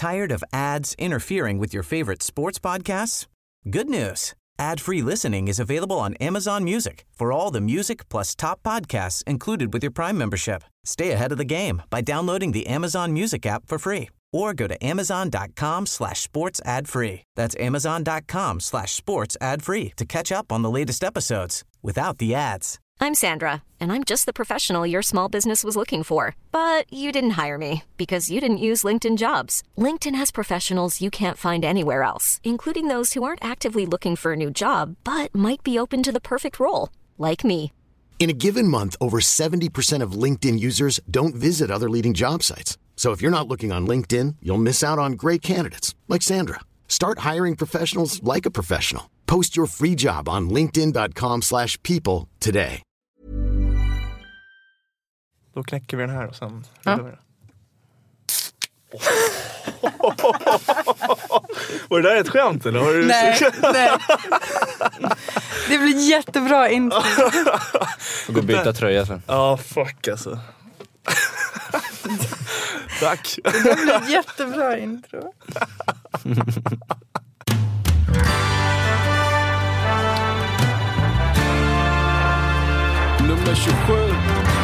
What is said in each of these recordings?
Tired of ads interfering with your favorite sports podcasts? Good news. Ad-free listening is available on Amazon Music for all the music plus top podcasts included with your Prime membership. Stay ahead of the game by downloading the Amazon Music app for free or go to amazon.com/sports ad free. That's amazon.com/sports ad free to catch up on the latest episodes without the ads. I'm Sandra, and I'm just the professional your small business was looking for. But you didn't hire me because you didn't use LinkedIn Jobs. LinkedIn has professionals you can't find anywhere else, including those who aren't actively looking for a new job, but might be open to the perfect role, like me. In a given month, over 70% of LinkedIn users don't visit other leading job sites. So if you're not looking on LinkedIn, you'll miss out on great candidates like Sandra. Start hiring professionals like a professional. Post your free job on linkedin.com/people today. Då knäcker vi den här och sen... Ja. Var det där ett skämt eller? Har du... Nej. Det blir jättebra intro. Gå och byta tröja sen. Ja, fuck alltså. Tack. Det blir jättebra intro. Nummer 27.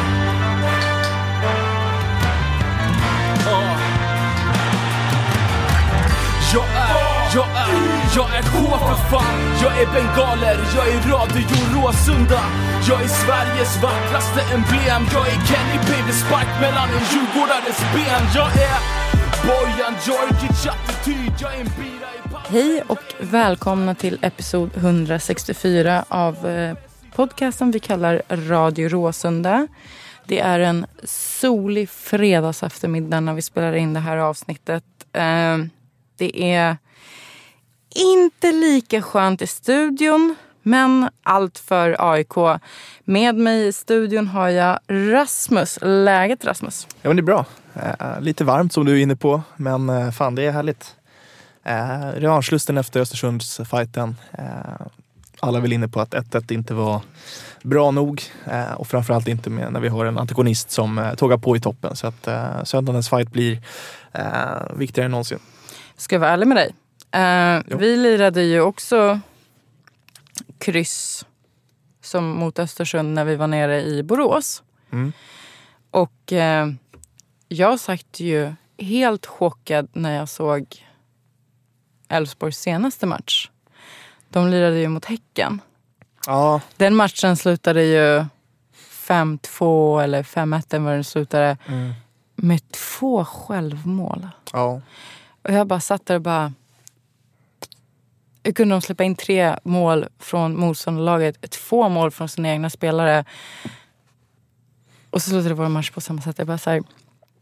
Jag är K för fan. Jag är bengaler, jag är Radio Råsunda. Jag är Sveriges vackraste emblem. Jag är Kenny Baby Spark mellan en djurgårdares ben. Jag är Bojan Djordjic attityd. Jag är en bira i pall. Hej och välkomna till episod 164 av podcasten vi kallar Radio Råsunda. Det är en solig fredags eftermiddag när vi spelar in det här avsnittet. Det är inte lika skönt i studion, men allt för AIK. Med mig i studion har jag Rasmus. Läget, Rasmus? Ja, men det är bra. Lite varmt som du är inne på, men fan, det är härligt. Revanschlusten efter Östersundsfighten. Alla vill inne på att 1-1 inte var bra nog. Och framförallt inte med när vi har en antagonist som tågar på i toppen. Så att söndagens fight blir viktigare än någonsin. Ska jag vara ärlig med dig? Vi lirade ju också kryss som mot Östersund när vi var nere i Borås. Mm. Och jag sagt ju helt chockad när jag såg Elfsborgs senaste match. De lirade ju mot Häcken. Ja. Den matchen slutade ju 5-2 eller 5-1 vad den slutade. Med 2 självmål. Ja. Och jag bara satt där och bara... Hur kunde de släppa in 3 mål från motståndarlaget? 2 mål från sina egna spelare. Och så slutade vår match på samma sätt. Jag bara så här...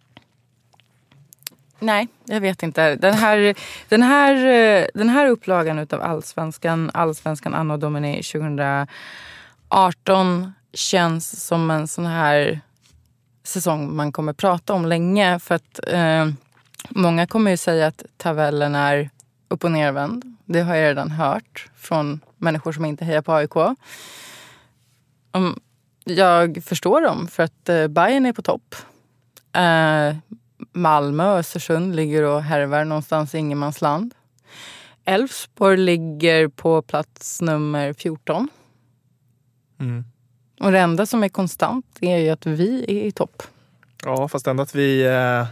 Nej, jag vet inte. Den här upplagan utav Allsvenskan Anno Domini 2018 känns som en sån här säsong man kommer prata om länge. För att många kommer ju säga att tabellen är upp- och nervänd. Det har jag redan hört från människor som inte hejar på AIK. Jag förstår dem för att Bayern är på topp. Malmö och Östersund ligger och härvar någonstans i ingenmansland. Elfsborg ligger på plats nummer 14. Mm. Och det enda som är konstant är ju att vi är i topp. Ja, fast ändå att vi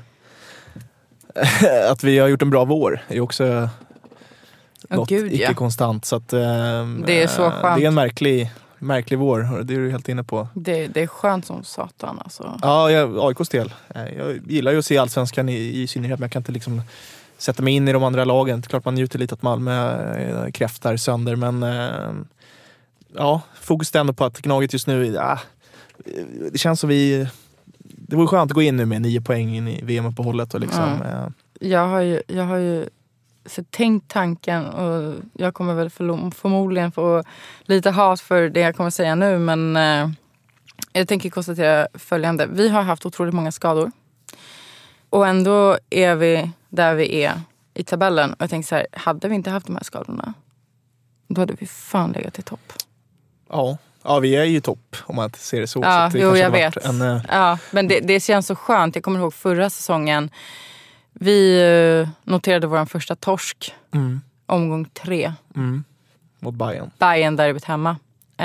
har gjort en bra vår är också något icke-konstant. Så att, det är så skönt. Det är en märklig vår, det är du helt inne på. Det är skönt som satan alltså. Ja, AIKs del. Jag gillar ju att se Allsvenskan i synnerhet, men jag kan inte liksom sätta mig in i de andra lagen. Det är klart man njuter lite att Malmö kräftar sönder, men ja, fokus är ändå på att Gnaget just nu, det känns som det vore skönt att gå in nu med 9 poäng in i VM-uppehållet och liksom. Jag har ju så tänkt tanken, och jag kommer väl förmodligen få lite hat för det jag kommer säga nu, men jag tänker konstatera följande. Vi har haft otroligt många skador. Och ändå är vi där vi är i tabellen. Och jag tänker så här, hade vi inte haft de här skadorna, då hade vi fan legat i topp. Ja, vi är ju topp om man inte ser det så. Ja, så det jag vet. Ja, men det känns så skönt. Jag kommer ihåg förra säsongen. Vi noterade vår första torsk. Omgång 3. Mot Bayern. Bayern derbyt hemma.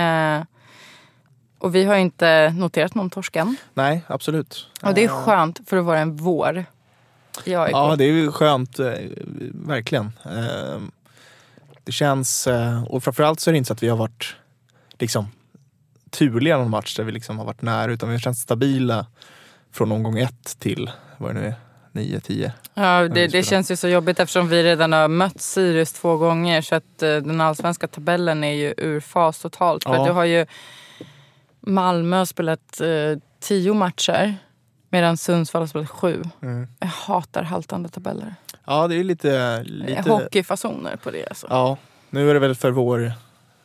Och vi har inte noterat någon torsk än. Nej, absolut. Och det är skönt för att vara en vår. Ja, det är ju skönt. Verkligen. Det känns... Och framförallt så är det inte så att vi har varit liksom turliga någon match där vi liksom har varit nära. Utan vi har känt stabila från omgång 1 till, vad det nu är, 9-10. Ja, det känns ju så jobbigt eftersom vi redan har mött Sirius 2 gånger. Så att den allsvenska tabellen är ju ur fas totalt. För du har ju Malmö spelat 10 matcher medan Sundsvall har spelat 7. Jag hatar haltande tabeller. Ja, det är lite... hockeyfasoner på det alltså. Ja, nu är det väl för vår...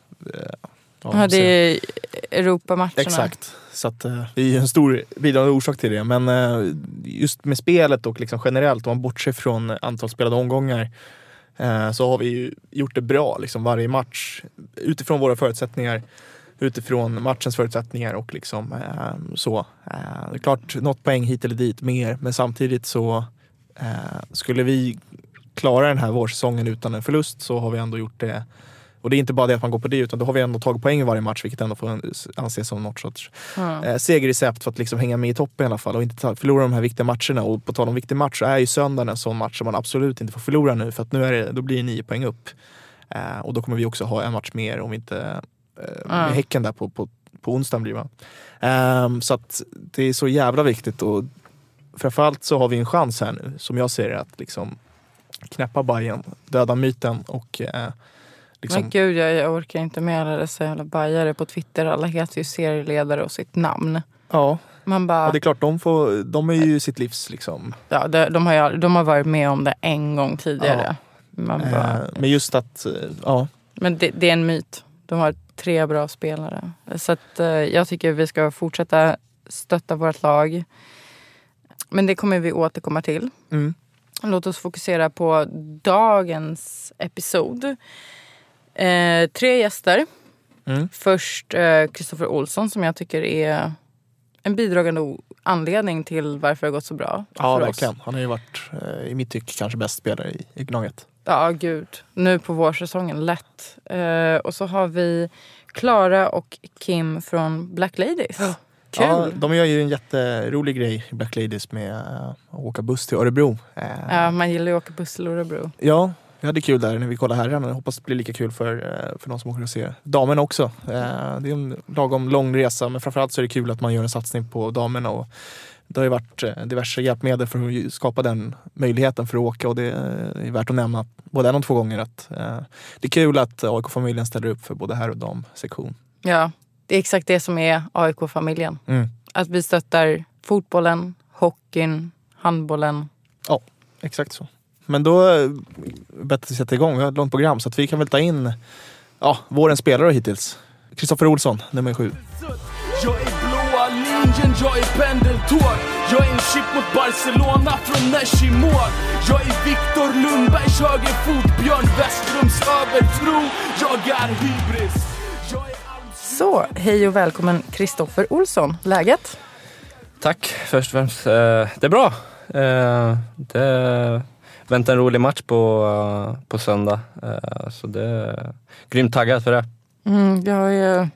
Ja, det är Europamatcherna. Exakt. Så att vi är en stor bidragande orsak till det. Men just med spelet och liksom generellt, om man bortser från antal spelade omgångar, så har vi ju gjort det bra liksom varje match utifrån våra förutsättningar, utifrån matchens förutsättningar och liksom så. Det är klart, något poäng hit eller dit mer, men samtidigt så skulle vi klara den här vårsäsongen utan en förlust så har vi ändå gjort det. Och det är inte bara det att man går på det, utan då har vi ändå tagit poäng i varje match, vilket ändå får anses som något sorts segerrecept för att liksom hänga med i toppen i alla fall och inte förlora de här viktiga matcherna. Och på tal om viktig match så är ju söndagen en sån match som man absolut inte får förlora nu, för att nu då blir det 9 poäng upp. Och då kommer vi också ha en match mer om vi inte med Häcken där på onsdagen blir det. Så att det är så jävla viktigt, och framförallt så har vi en chans här nu, som jag ser det, att liksom knäppa Bayern, döda myten och liksom... Men gud, jag orkar inte med alla dessa jävla bajare på Twitter. Alla heter ju serieledare och sitt namn. Ja, man bara... ja, det är klart, de är ju sitt livs liksom. Ja, de har varit med om det en gång tidigare. Ja. Man bara... Men just att, ja. Men det är en myt. De har 3 bra spelare. Så att jag tycker vi ska fortsätta stötta vårt lag. Men det kommer vi återkomma till. Låt oss fokusera på dagens episod. 3 gäster. Först Kristoffer Olsson, som jag tycker är en bidragande anledning till varför det har gått så bra. Ja, verkligen. Han har ju varit i mitt tyck kanske bäst spelare i Gnaget. Ja, gud. Nu på vårsäsongen, lätt. Och så har vi Klara och Kim från Black Ladies. Kul. Ja, de gör ju en jätterolig grej i Black Ladies med att åka buss till Örebro. Ja, man gillar ju att åka buss till Örebro. Ja, vi hade kul där när vi kollade här. Jag hoppas det blir lika kul för de som åker och ser damerna också. Det är en lagom lång resa, men framförallt så är det kul att man gör en satsning på damerna. Och det har ju varit diverse hjälpmedel för att skapa den möjligheten för att åka, och det är värt att nämna både 1 och 2 gånger att det är kul att AIK-familjen ställer upp för både här och damsektion. Ja, det är exakt det som är AIK-familjen. Att vi stöttar fotbollen, hockeyn, handbollen. Ja, exakt så. Men då är det bättre att sätta igång. Vi har ett långt program, så att vi kan väl ta in vårens spelare hittills. Kristoffer Olsson, nummer 7. Jag är blåa linjen, jag är pendeltåg. Jag är en chip mot Barcelona från Nesh i mål. Jag är Viktor Lundbergs högerfot, Björn Westrums övertro. Jag är hybris. Så, hej och välkommen Kristoffer Olsson. Läget? Tack, först och främst. Det är bra. Det väntar en rolig match på söndag. Så det är grymt taggad för det. Jag är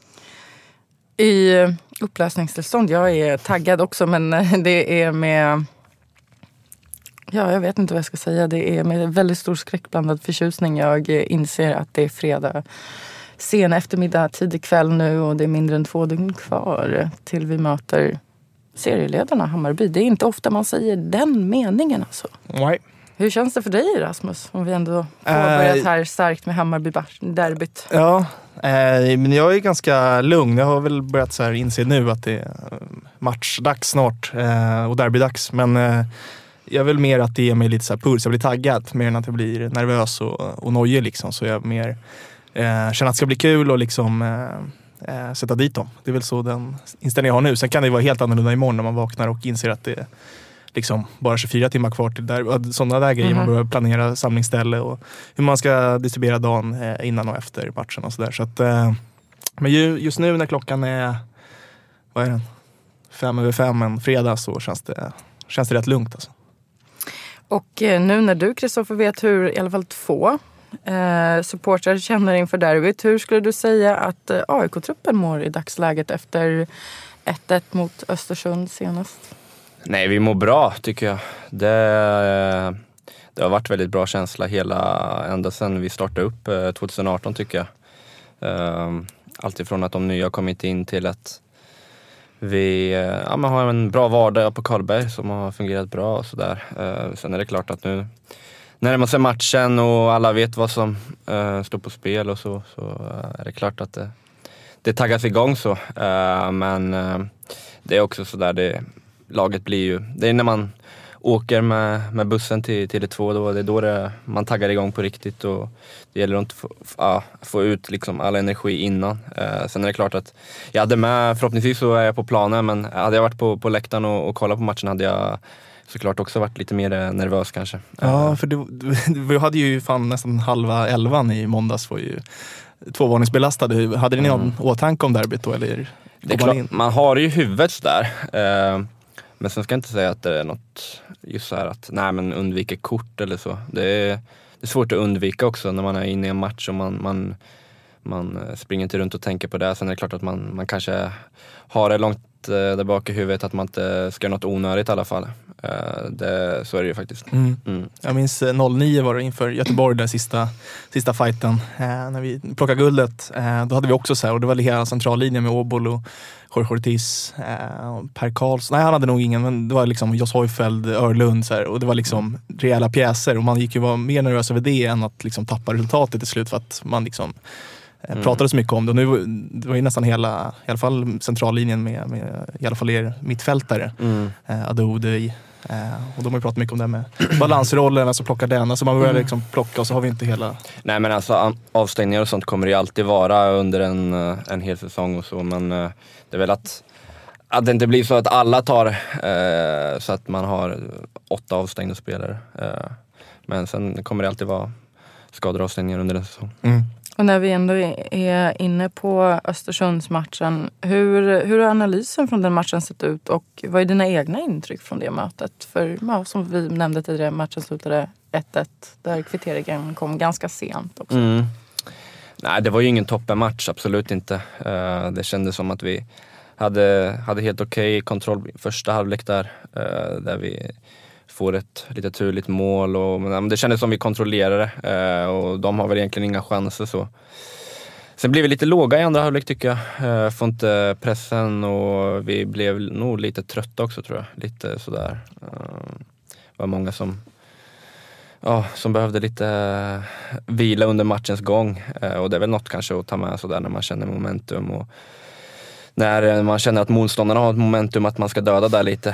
i upplösningstillstånd. Jag är taggad också, men det är med... Ja, jag vet inte vad jag ska säga. Det är med väldigt stor skräckblandad förtjusning. Jag inser att det är fredag. Sen eftermiddag, tidig kväll nu, och det är mindre än 2 dygn kvar till vi möter serieledarna Hammarby. Det är inte ofta man säger den meningen alltså. Nej. Hur känns det för dig, Rasmus? Om vi ändå påbörjat här starkt med Hammarby-derbyt. Ja, men jag är ganska lugn. Jag har väl börjat så här inse nu att det är matchdags snart och derbydags. Men jag vill mer att det ger mig lite så här puls. Jag blir taggad mer än att jag blir nervös och nojig liksom. Så jag mer känner att det ska bli kul och liksom sätta dit dem. Det är väl så den inställning jag har nu. Sen kan det vara helt annorlunda imorgon när man vaknar och inser att det är liksom bara 24 timmar kvar till där. Sådana där grejer. Man behöver planera samlingsställe och hur man ska distribuera dagen innan och efter matchen och sådär. Så att, men just nu när klockan är, vad är den? 5:05 en fredag, så känns det rätt lugnt alltså. Och nu när du, Kristoffer, vet hur i alla fall 2 supportrar känner inför derbyt, hur skulle du säga att AIK-truppen mår i dagsläget efter 1-1 mot Östersund senast? Nej, vi mår bra tycker jag. Det har varit väldigt bra känsla ända sedan vi startade upp 2018 tycker jag. Alltifrån att de nya har kommit in till att vi har en bra vardag på Karlberg som har fungerat bra och sådär. Sen är det klart att nu när man ser matchen och alla vet vad som står på spel och så är det klart att det taggas igång så. Men det är också sådär, laget blir ju, det är när man åker med bussen till Tele2 då, det är då man taggar igång på riktigt och det gäller att inte få ut liksom all energi innan. Sen är det klart att jag hade förhoppningsvis så är jag på planen, men hade jag varit på läktaren och kollat på matchen hade jag såklart också varit lite mer nervös kanske. Ja, för du hade ju fan nästan halva 11 i måndags, var ju 2-varningsbelastade. Hade ni någon åtanke om derbyt då? Eller det är klart, man har ju huvudet sådär. Men sen ska jag inte säga att det är något just så här att men undvika kort eller så. Det är svårt att undvika också när man är inne i en match och man springer inte runt och tänker på det. Sen är det klart att man kanske har det långt där bak i huvudet att man inte ska göra något onödigt i alla fall. Så är det ju faktiskt. Jag minns 09 var det inför Göteborg, där sista fighten. När vi plockade guldet, då hade vi också så här, och det var hela centrallinjen med Åbol och Jorge Ortiz, Per Karlsson. Nej, han hade nog ingen, men det var liksom Jos Højfeldt, Örlund så här, och det var liksom rejäla pjäser och man gick ju vara mer nervös över det än att liksom tappa resultatet till slut för att man liksom pratade så mycket om det. Och nu det var ju nästan i alla fall centrallinjen med i alla fall er mittfältare. Adodi. Och de har ju pratat mycket om det med balansrollen, alltså plocka den. Alltså man börjar liksom plocka och så har vi inte hela... Nej, men alltså avstängningar och sånt kommer det ju alltid vara under en hel säsong och så. Men det är väl att det inte blir så att alla tar så att man har 8 avstängda spelare. Men sen kommer det alltid vara skador och avstängningar under en säsong. Och när vi ändå är inne på Östersundsmatchen, hur har analysen från den matchen sett ut och vad är dina egna intryck från det mötet? För som vi nämnde tidigare, matchen slutade 1-1 där kvitteringen kom ganska sent också. Nej, det var ju ingen toppenmatch, absolut inte. Det kändes som att vi hade helt okej kontroll första halvlek där vi får ett lite turligt mål men det kändes som vi kontrollerade och de har väl egentligen inga chanser så. Sen blev vi lite låga i andra halvlek tycker jag. Får inte pressen och vi blev nog lite trötta också tror jag. Lite sådär. Det var många som behövde lite vila under matchens gång och det är väl något kanske att ta med sådär när man känner momentum och när man känner att motståndarna har ett momentum att man ska döda där lite.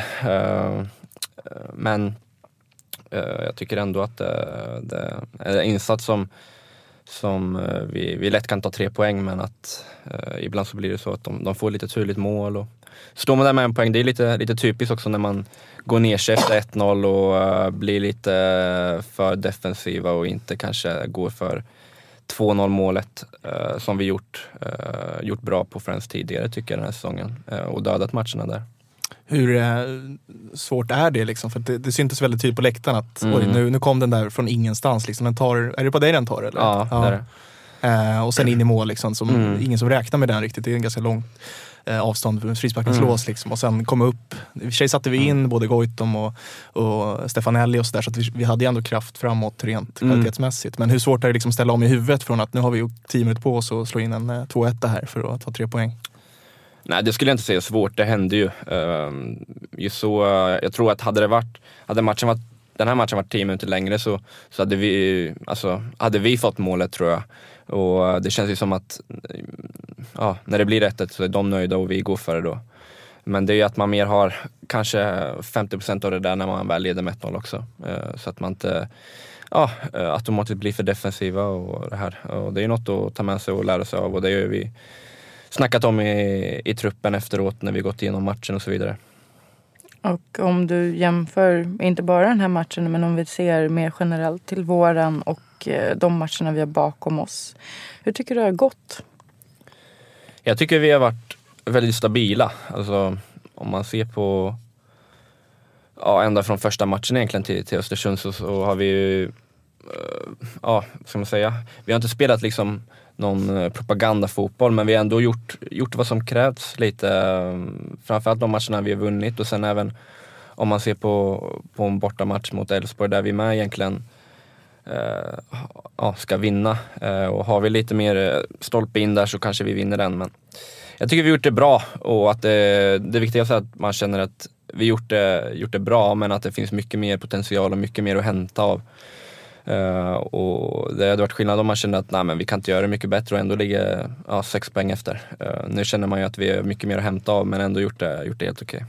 Men jag tycker ändå att det är en insats som vi lätt kan ta 3 poäng, men att ibland så blir det så att de får lite turligt mål och står man där med en poäng, det är lite typiskt också när man går ner sig efter 1-0 och blir lite för defensiva och inte kanske går för 2-0 målet som vi gjort bra på Friends tidigare tycker jag den här säsongen och dödat matcherna där. Hur svårt är det liksom? För det syntes väldigt tydligt på läktaren att nu kom den där från ingenstans liksom. Är det på dig den tar eller? Ja, det är det. Och sen in i mål liksom, som ingen som räknar med den riktigt. Det är en ganska långt avstånd för frisparkens lås liksom. Och sen komma upp. I och för sig satte vi in både Goitom och Stefanelli och sådär, så att vi hade ju ändå kraft framåt rent kvalitetsmässigt. Men hur svårt är det liksom ställa om i huvudet från att nu har vi ju 10 minuter på oss och slå in en 2-1 här för att ta 3 poäng? Nej, det skulle jag inte säga svårt. Det hände ju. Just så, jag tror att hade den här matchen varit 10 minuter längre så hade vi fått målet tror jag. Och det känns ju som att när det blir 1-1 så är de nöjda och vi går för det då. Men det är ju att man mer har kanske 50% av det där när man väl leder med 1-0 också. Så att man inte automatiskt blir för defensiva och det här. Och det är ju något att ta med sig och lära sig av och det gör vi snackat om i truppen efteråt när vi gått igenom matchen och så vidare. Och om du jämför, inte bara den här matchen, men om vi ser mer generellt till våren och de matcherna vi har bakom oss. Hur tycker du det har gått? Jag tycker vi har varit väldigt stabila. Alltså om man ser på ända från första matchen egentligen till Östersund så har vi ju, ska man säga, vi har inte spelat liksom någon propagandafotboll, men vi har ändå gjort vad som krävs lite, framförallt de matcherna vi har vunnit, och sen även om man ser på en bortamatch mot Elfsborg där vi med egentligen ska vinna, och har vi lite mer stolpe in där så kanske vi vinner den, men jag tycker vi har gjort det bra, och att det viktigaste är att man känner att vi gjort det bra, men att det finns mycket mer potential och mycket mer att hämta av. Och det hade varit skillnad om man kände att men vi kan inte göra det mycket bättre och ändå ligga 6 poäng efter. Nu känner man ju att vi har mycket mer att hämta av, men ändå gjort det helt okej.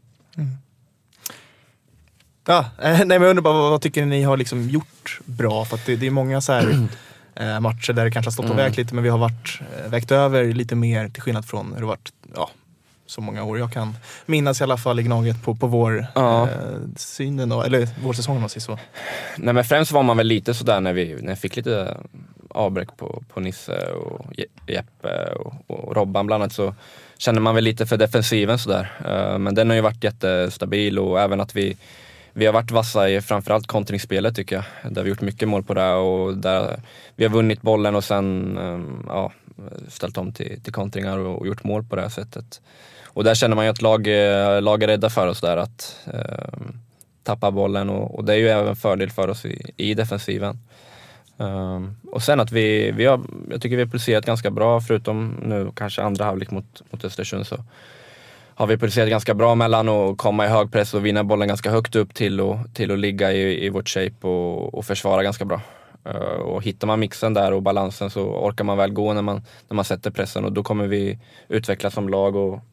Men jag undrar bara, vad tycker ni har liksom gjort bra? För att det är många så här matcher där det kanske har stått och vägt lite, men vi har vägt över lite mer, till skillnad från hur det varit så många år jag kan minnas i alla fall i Gnaget på vår synen, eller vår säsong om man säger så. Nej, men främst var man väl lite sådär när vi fick lite avbräck på Nisse och Jeppe och Robban bland annat, så känner man väl lite för defensiven sådär. Men den har ju varit jättestabil, och även att vi har varit vassa i framförallt kontringsspelet tycker jag. Där vi gjort mycket mål på det, och där vi har vunnit bollen och sen ställt om till kontringar och gjort mål på det här sättet. Och där känner man ju att lag är rädda för oss där att tappa bollen, och det är ju även en fördel för oss i defensiven. Och sen att jag tycker vi har pulserat ganska bra, förutom nu kanske andra halvlek mot Östersund, så har vi pulserat ganska bra mellan att komma i hög press och vinna bollen ganska högt upp till att ligga i vårt shape och försvara ganska bra. Och hittar man mixen där och balansen så orkar man väl gå när man sätter pressen, och då kommer vi utvecklas som lag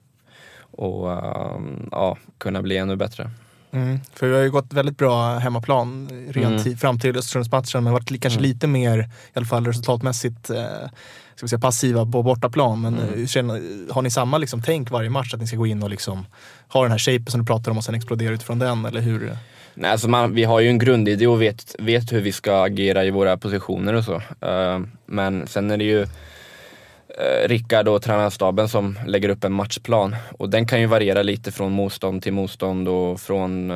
och kunna bli ännu bättre. För vi har ju gått väldigt bra hemmaplan fram till Östersundsmatchen, men varit kanske lite mer, i alla fall resultatmässigt, ska vi säga, passiva på bortaplan. Men har ni samma liksom tänk varje match, att ni ska gå in och liksom ha den här shapen som du pratar om och sen explodera utifrån den, eller hur? Nej, alltså vi har ju en grundidé och vet hur vi ska agera i våra positioner och så. Men sen är det ju Rickard och tränarstaben som lägger upp en matchplan, och den kan ju variera lite från motstånd till motstånd och från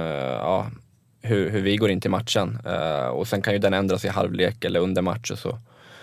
hur vi går in till matchen, och sen kan ju den ändras i halvlek eller under match och så.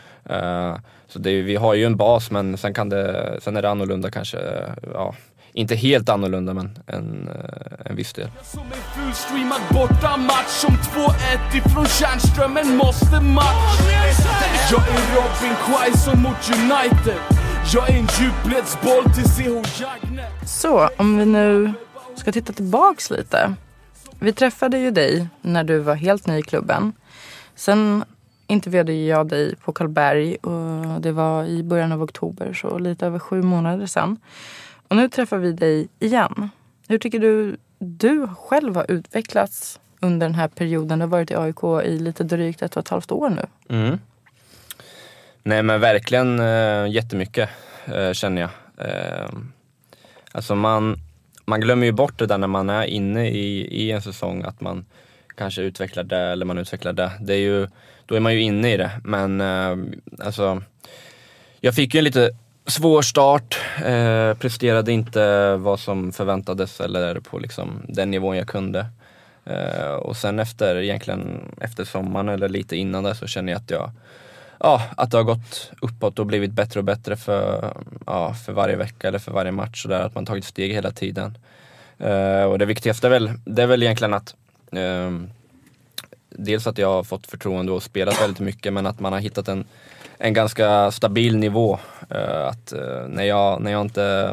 Så vi har ju en bas, men sen är det annorlunda kanske, inte helt annorlunda, men en viss del. Som en fullstreamad borta match, som 2-1 ifrån Tjärnströmen måste match. Jag är Robin Quaison mot United. Jag är en djupledsboll till CH Jagner. Så, om vi nu ska titta tillbaks lite. Vi träffade ju dig när du var helt ny i klubben. Sen intervjuade jag dig på Karlberg, och det var i början av oktober, så lite över 7 månader sedan. Och nu träffar vi dig igen. Hur tycker du själv har utvecklats under den här perioden? Du har varit i AIK i lite drygt 1,5 år nu. Nej, men verkligen jättemycket känner jag. Alltså man glömmer ju bort det där när man är inne i en säsong, att man kanske utvecklar det eller man utvecklar det. Det är ju, då är man ju inne i det. Men alltså, jag fick ju en lite svår start, presterade inte vad som förväntades eller på liksom den nivån jag kunde. Och sen efter sommaren eller lite innan det, så känner jag att det har gått uppåt och blivit bättre och bättre för varje vecka eller för varje match, så där att man tagit steg hela tiden. Och det viktigaste är väl egentligen att dels att jag har fått förtroende och spelat väldigt mycket, men att man har hittat en ganska stabil nivå. Att när jag inte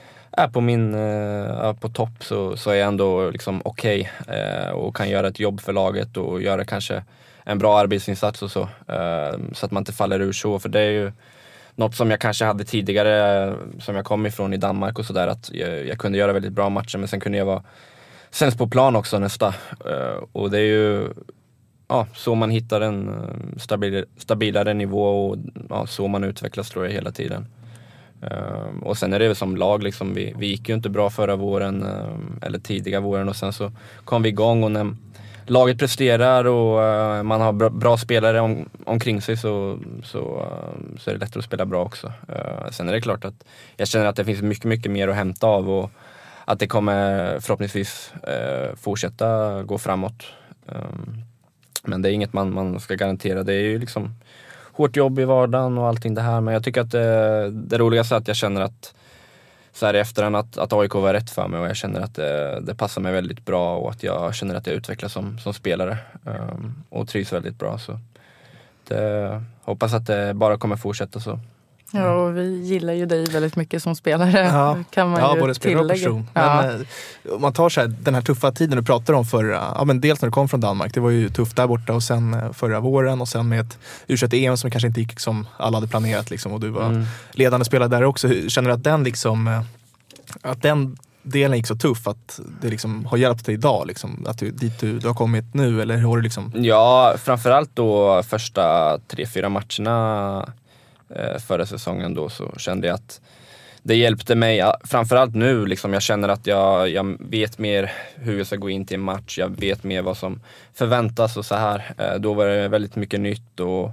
är på topp så är jag ändå liksom okej, och kan göra ett jobb för laget och göra kanske en bra arbetsinsats och så att man inte faller ur så. För det är ju något som jag kanske hade tidigare, som jag kom ifrån i Danmark och sådär, att jag kunde göra väldigt bra matcher, men sen kunde jag vara sämst på plan också nästa. Och det är ju så man hittar en stabilare nivå, och så man utvecklas, tror jag, hela tiden. Och sen är det väl som lag liksom, vi gick ju inte bra förra våren eller tidiga våren, och sen så kom vi igång, och när laget presterar och man har bra spelare omkring sig så är det lättare att spela bra också. Sen är det klart att jag känner att det finns mycket, mycket mer att hämta av, och att det kommer förhoppningsvis fortsätta gå framåt. Men det är inget man ska garantera. Det är ju liksom hårt jobb i vardagen och allting det här. Men jag tycker att det roligaste är att jag känner att så här i efterhand att AIK var rätt för mig, och jag känner att det passar mig väldigt bra, och att jag känner att jag utvecklas som spelare och trivs väldigt bra. Så hoppas att det bara kommer fortsätta så. Ja, och vi gillar ju dig väldigt mycket som spelare. Kan man ju både spelare och person. Men om man tar så här, den här tuffa tiden du pratar om förra, men dels när du kom från Danmark, det var ju tufft där borta, och sen förra våren, och sen med ett U21-EM som kanske inte gick som alla hade planerat liksom, och du var ledande spelare där också. Känner du att den liksom, att den delen gick så tuff att det liksom har hjälpt dig idag liksom, att dit du har kommit nu, eller har du liksom? Ja, framförallt då första 3-4 matcherna förra säsongen då, så kände jag att det hjälpte mig. Framförallt nu liksom, jag känner att jag vet mer hur jag ska gå in till en match. Jag vet mer vad som förväntas och så här. Då var det väldigt mycket nytt och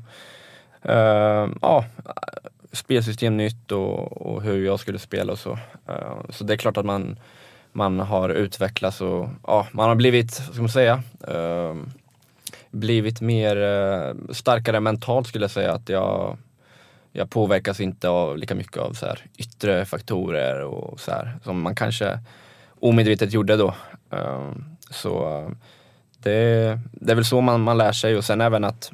spelsystem nytt och hur jag skulle spela och så. Så det är klart att man har utvecklats och man har blivit, vad ska man säga, blivit mer starkare mentalt, skulle jag säga. Att jag påverkas inte av lika mycket av så här yttre faktorer och så här, som man kanske omedvetet gjorde då. Så det är väl så man lär sig, och sen även att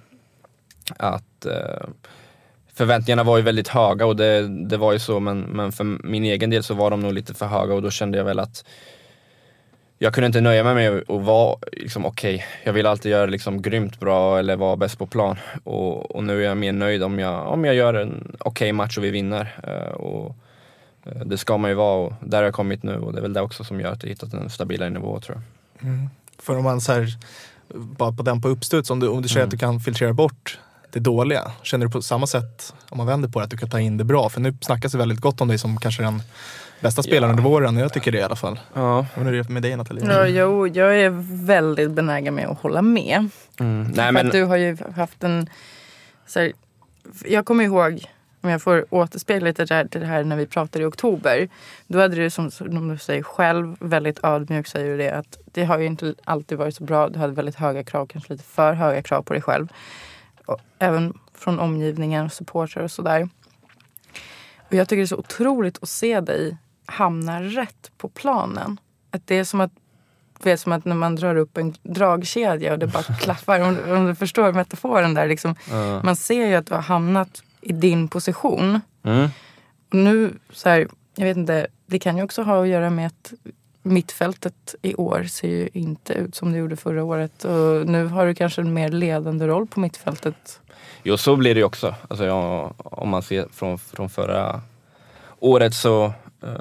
förväntningarna var ju väldigt höga, och det var ju så, men för min egen del så var de nog lite för höga, och då kände jag väl att jag kunde inte nöja mig med att vara liksom, okej. Jag vill alltid göra liksom grymt bra eller vara bäst på plan. Och nu är jag mer nöjd om jag gör en okej match och vi vinner. Och det ska man ju vara, och där har jag kommit nu. Och det är väl det också som gör att jag hittat en stabilare nivå, tror jag. För om man så här, bara på uppstuds, om du säger att du kan filtrera bort det dåliga, känner du på samma sätt om man vänder på det, att du kan ta in det bra? För nu snackas det väldigt gott om dig som kanske den bästa spelaren under våren, jag tycker det i alla fall. Ja. Hur är det med dig, Nathalie? Ja, jag är väldigt benägen med att hålla med. Nej, men att du har ju haft en så här, jag kommer ihåg, om jag får återspegla lite det här när vi pratade i oktober, då hade du, som du säger själv, väldigt ödmjuk, säger du det, att det har ju inte alltid varit så bra. Du hade väldigt höga krav, kanske lite för höga krav på dig själv. Och även från omgivningen, supportrar och sådär. Och jag tycker det är så otroligt att se dig hamna rätt på planen. Att det är som att när man drar upp en dragkedja och det bara klaffar. Om du förstår metaforen där. Liksom, man ser ju att du har hamnat i din position. Och nu, så här, jag vet inte, det kan ju också ha att göra med att mittfältet i år ser ju inte ut som det gjorde förra året. Och nu har du kanske en mer ledande roll på mittfältet. Jo, så blir det ju också. Alltså, om man ser från förra året så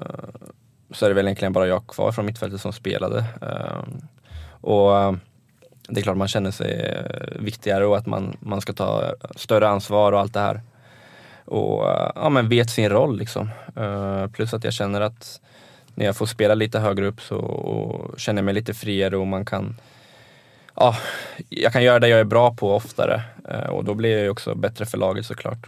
är det väl egentligen bara jag kvar från mittfältet som spelade. Och det är klart man känner sig viktigare, och att man ska ta större ansvar och allt det här. Och men vet sin roll liksom. Plus att jag känner att när jag får spela lite högre upp så känner jag mig lite friare, och man kan jag kan göra det jag är bra på oftare, och då blir jag ju också bättre för laget, såklart.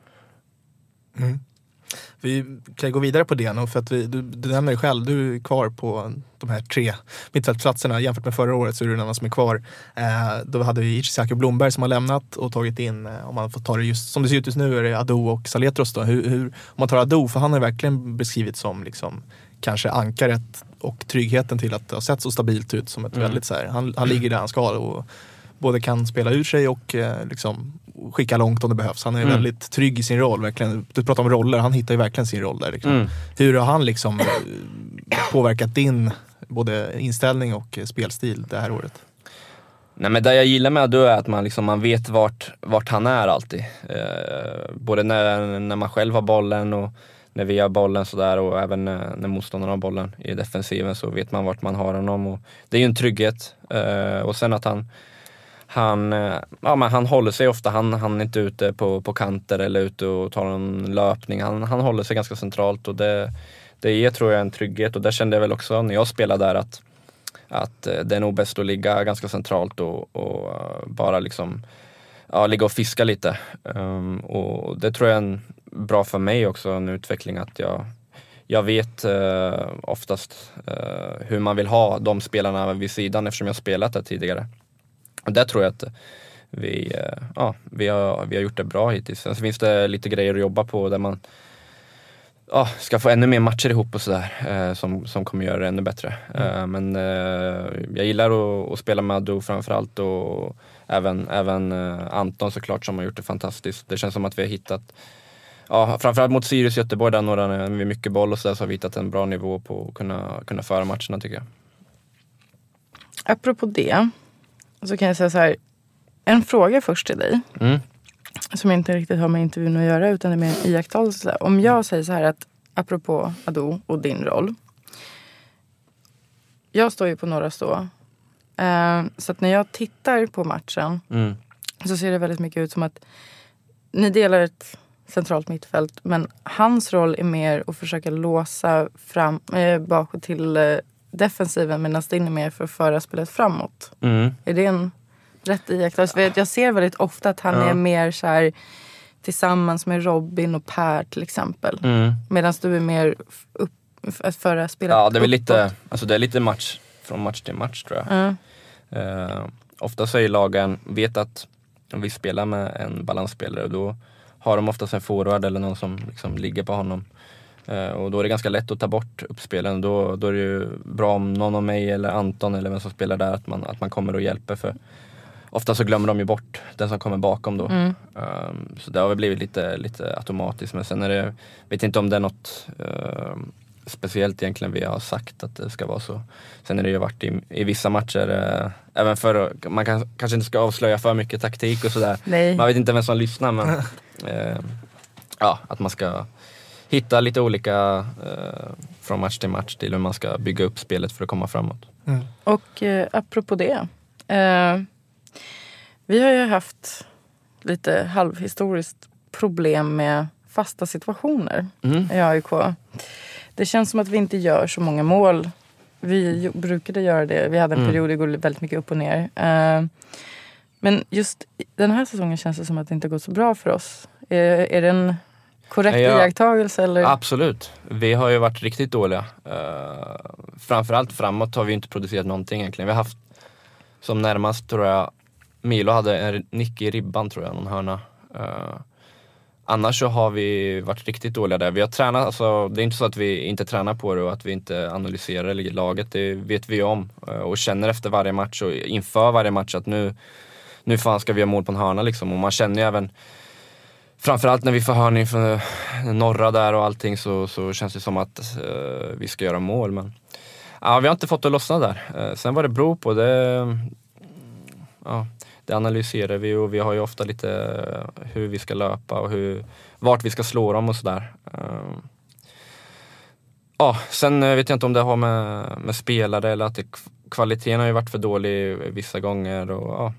Vi kan gå vidare på det nu, för att du nämner dig själv, du är kvar på de här 3 mittfältsplatserna. Jämfört med förra året så är du den enda som är kvar. Då hade vi Ichizaki och Blomberg som har lämnat och tagit in, om man får ta det just som det ser ut just nu, är det Ado och Saletros då. Om man tar Ado, för han har verkligen beskrivit som liksom kanske ankaret och tryggheten till att det har sett så stabilt ut, som ett väldigt så här, han ligger där han ska och både kan spela ur sig och liksom skicka långt om det behövs. Han är väldigt trygg i sin roll, verkligen. Du pratar om roller, han hittar ju verkligen sin roll där liksom. Hur har han liksom påverkat din både inställning och spelstil det här året? Nej, men det jag gillar med Ado är att man vet vart han är alltid. Både när man själv har bollen och när vi har bollen sådär, och även när motståndarna har bollen i defensiven, så vet man vart man har honom, och det är ju en trygghet. Och sen att han håller sig ofta, han är inte ute på kanter eller ute och tar en löpning. Han håller sig ganska centralt, och det ger, tror jag, en trygghet. Och där kände jag väl också när jag spelade där att det är nog bäst att ligga ganska centralt och bara liksom ligga och fiska lite. Och det tror jag är bra för mig också, en utveckling, att jag vet oftast hur man vill ha de spelarna vid sidan eftersom jag spelat det tidigare. Och där tror jag att vi har gjort det bra hittills. Sen så finns det lite grejer att jobba på där man ska få ännu mer matcher ihop och sådär som kommer göra det ännu bättre. Men jag gillar att spela med Ado framförallt och även Anton såklart som har gjort det fantastiskt. Det känns som att vi har hittat framförallt mot Sirius Göteborg där några med mycket boll och så har vi hittat en bra nivå på att kunna föra matcherna tycker jag. Apropå det så kan jag säga så här, en fråga först till dig. Som inte riktigt har med intervjun att göra utan det är mer en iakttagelse. Om jag säger så här att apropå Ado och din roll. Jag står ju på några stå. Så att när jag tittar på matchen så ser det väldigt mycket ut som att ni delar ett centralt mittfält. Men hans roll är mer att försöka låsa fram bakåt till defensiven medan din är mer för att föra spelet framåt. Är det en rätt iakttagelse? Jag ser väldigt ofta att han är mer så här tillsammans med Robin och Per till exempel. Medan du är mer att föra spelet det är väl lite, alltså det är lite match från match till match tror jag. Ofta så är lagen vet att om vi spelar med en balansspelare då har de oftast en forward eller någon som liksom ligger på honom. Och då är det ganska lätt att ta bort uppspelen. Då är det ju bra om någon av mig eller Anton eller vem som spelar där att man kommer och hjälper för ofta så glömmer de ju bort den som kommer bakom då. Så det har väl blivit lite automatiskt. Men sen är det, vet inte om det är något speciellt egentligen vi har sagt att det ska vara så. Sen är det ju varit i vissa matcher även för man kanske inte ska avslöja för mycket taktik och sådär. Nej. Man vet inte vem som lyssnar men att man ska hitta lite olika från match till match till hur man ska bygga upp spelet för att komma framåt. Och apropå det. Vi har ju haft lite halvhistoriskt problem med fasta situationer i AIK. Det känns som att vi inte gör så många mål. Vi brukade göra det. Vi hade en period det går väldigt mycket upp och ner. Men just den här säsongen känns det som att det inte går så bra för oss. Är det en korrekt iakttagelse? Eller? Absolut. Vi har ju varit riktigt dåliga. Framförallt framåt har vi inte producerat någonting egentligen. Vi har haft som närmast tror jag Milo hade en nick i ribban tror jag, någon hörna. Annars så har vi varit riktigt dåliga där. Vi har tränat, alltså det är inte så att vi inte tränar på det och att vi inte analyserar laget. Det vet vi om och känner efter varje match och inför varje match att nu fan ska vi göra mål på en hörna liksom. Och man känner ju även, framförallt när vi får hörning från norra där och allting så känns det som att vi ska göra mål. Men vi har inte fått att lossna där. Sen vad det beror på det analyserar vi och vi har ju ofta lite hur vi ska löpa och vart vi ska slå dem och sådär. Sen vet jag inte om det har med spelare eller att kvaliteten har ju varit för dålig vissa gånger. Och,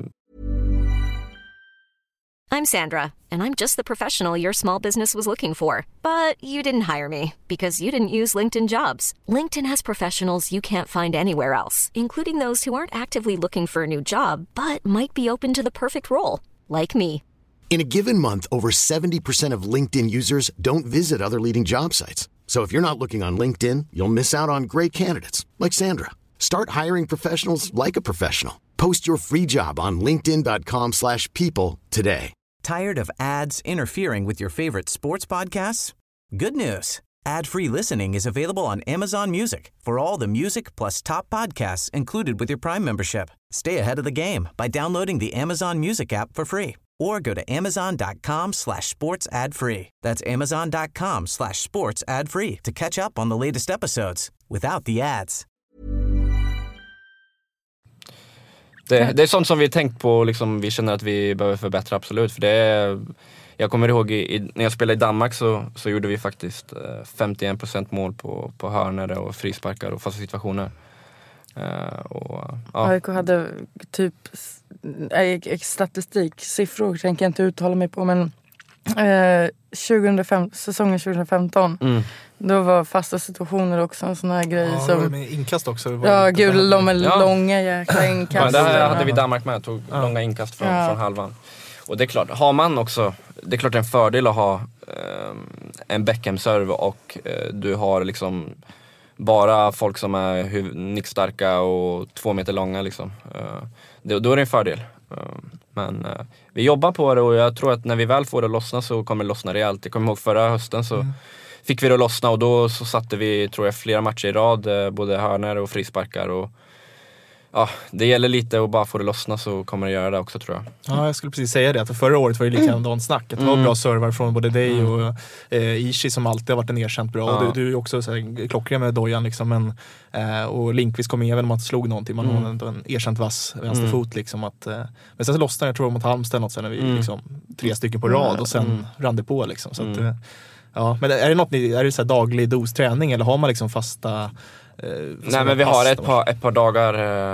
I'm Sandra, and I'm just the professional your small business was looking for. But you didn't hire me because you didn't use LinkedIn Jobs. LinkedIn has professionals you can't find anywhere else, including those who aren't actively looking for a new job, but might be open to the perfect role, like me. In a given month, over 70% of LinkedIn users don't visit other leading job sites. So if you're not looking on LinkedIn, you'll miss out on great candidates like Sandra. Start hiring professionals like a professional. Post your free job on linkedin.com/people today. Tired of ads interfering with your favorite sports podcasts? Good news. Ad-free listening is available on Amazon Music for all the music plus top podcasts included with your Prime membership. Stay ahead of the game by downloading the Amazon Music app for free or go to amazon.com/sports ad free. That's amazon.com/sports ad free to catch up on the latest episodes without the ads. Det är sånt som vi tänkt på liksom, vi känner att vi behöver förbättra absolut. För jag kommer ihåg när jag spelade i Danmark så gjorde vi faktiskt 51% mål på hörnor och frisparkar och fasta situationer. AIK hade typ statistiksiffror tänker jag inte uttala mig på, men säsongen 2015 då var fasta situationer också en sån här grej som med inkast också. De är långa jäkla inkast. Där hade vi Danmark med, tog långa inkast från halvan. Och det är klart, har man också, det är klart en fördel att ha en Beckham-serve och du har liksom bara folk som är nickstarka och 2 meter långa liksom. Då är det en fördel. Men vi jobbar på det och jag tror att när vi väl får det lossna så kommer det lossna rejält. Jag kommer ihåg förra hösten så fick vi det lossna och då så satte vi, tror jag, flera matcher i rad, både hörnor och frisparkar och ja, det gäller lite att bara få det lossna så kommer det göra det också, tror jag. Ja, jag skulle precis säga det. Att förra året var det likadant snack. Det var bra servar från både dig och Ishi som alltid har varit en erkänt bra. Och du är också så här, klockren med dojan liksom. Men, och Linkvist kom även om man slog någonting. Man har en erkänt vass vänsterfot liksom. Men sen så lossnade jag tror mot Halmstad något sen när vi liksom 3 stycken på rad och sen rann det på liksom. Så att, ja. Men är det något är det så här daglig dosträning eller har man liksom fasta... Nej, men vi har ett par dagar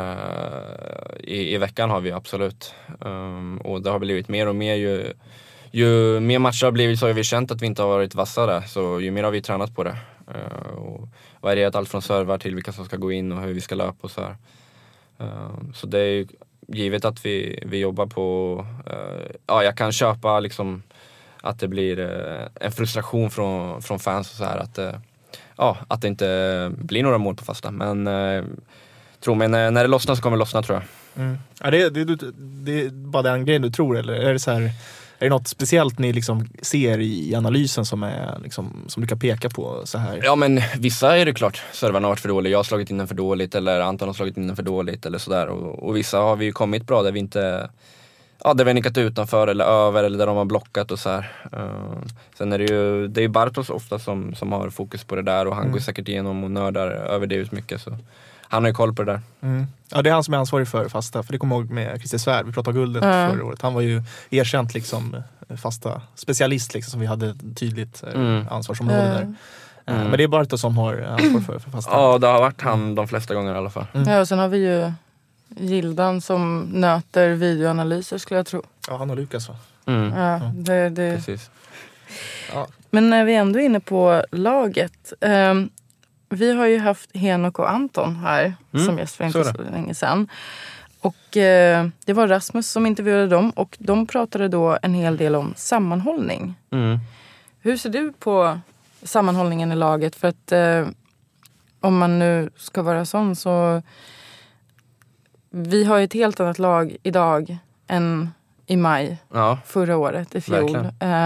i veckan har vi absolut. Och det har blivit mer och mer ju mer matcher har blivit så har vi känt att vi inte har varit vassare. Så ju mer har vi tränat på det. Och varierat allt från servar till vilka som ska gå in och hur vi ska löpa och så här. Så det är ju givet att vi jobbar på... jag kan köpa liksom att det blir en frustration från fans och så här att det inte blir några mål på fasta. Men tro mig, när det lossnar så kommer det lossna, tror jag. Ja, det är bara den grejen du tror, eller är det så här, är det något speciellt ni liksom ser i analysen som är liksom, som du kan peka på så här? Ja, men vissa är det klart. Servarna har varit för dålig, jag har slagit in den för dåligt eller Anton har slagit in den för dåligt eller sådär. Och vissa har vi ju kommit bra där vi inte... Ja, där vi har nickat utanför eller över eller där de har blockat och så här. Sen är det är ju Bartos ofta som har fokus på det där och han går säkert igenom och nördar över det ut mycket, så han har ju koll på det där. Ja, det är han som är ansvarig för fasta, för det kommer jag ihåg med Christer Svärd, vi pratade guldet förra året. Han var ju erkänt liksom fasta specialist liksom, som vi hade tydligt ansvarsområde där. Men det är Bartos som har ansvar för fasta. Ja, det har varit han de flesta gånger i alla fall. Ja, och sen har vi ju Gildan som nöter videoanalyser, skulle jag tro. Ja, han och Lukas, va? Ja, det. Precis. Ja. Men när vi ändå är inne på laget. Vi har ju haft Henok och Anton här som gäst för inte så länge sedan. Och det var Rasmus som intervjuade dem och de pratade då en hel del om sammanhållning. Hur ser du på sammanhållningen i laget? För att om man nu ska vara sån så... Vi har ju ett helt annat lag idag än i maj förra året, i fjol.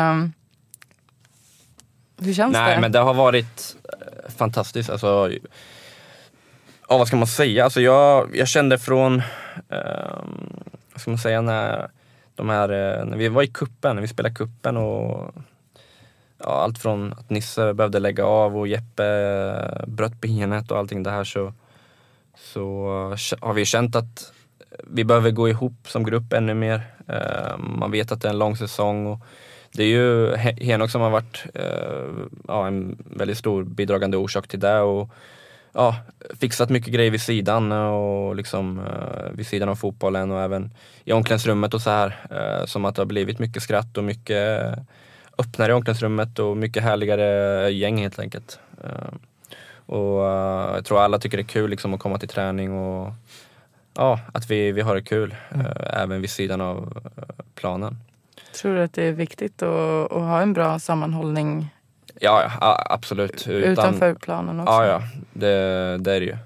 Hur känns det? Nej, men det har varit fantastiskt. Alltså, vad ska man säga? Alltså, jag kände från, vad ska man säga, när vi var i kuppen, när vi spelade kuppen och allt från att Nisse behövde lägga av och Jeppe bröt benet och allting det här, så har vi känt att vi behöver gå ihop som grupp ännu mer. Man vet att det är en lång säsong och det är ju Henok som har varit en väldigt stor bidragande orsak till det och fixat mycket grejer vid sidan och liksom vid sidan av fotbollen och även i omklädningsrummet och så här, som att det har blivit mycket skratt och mycket öppnare i omklädningsrummet och mycket härligare gäng helt enkelt. Och jag tror alla tycker det är kul liksom att komma till träning och att vi har det kul även vid sidan av planen. Tror du att det är viktigt att ha en bra sammanhållning? Ja, absolut. Utanför planen också? Ja, det är det ju.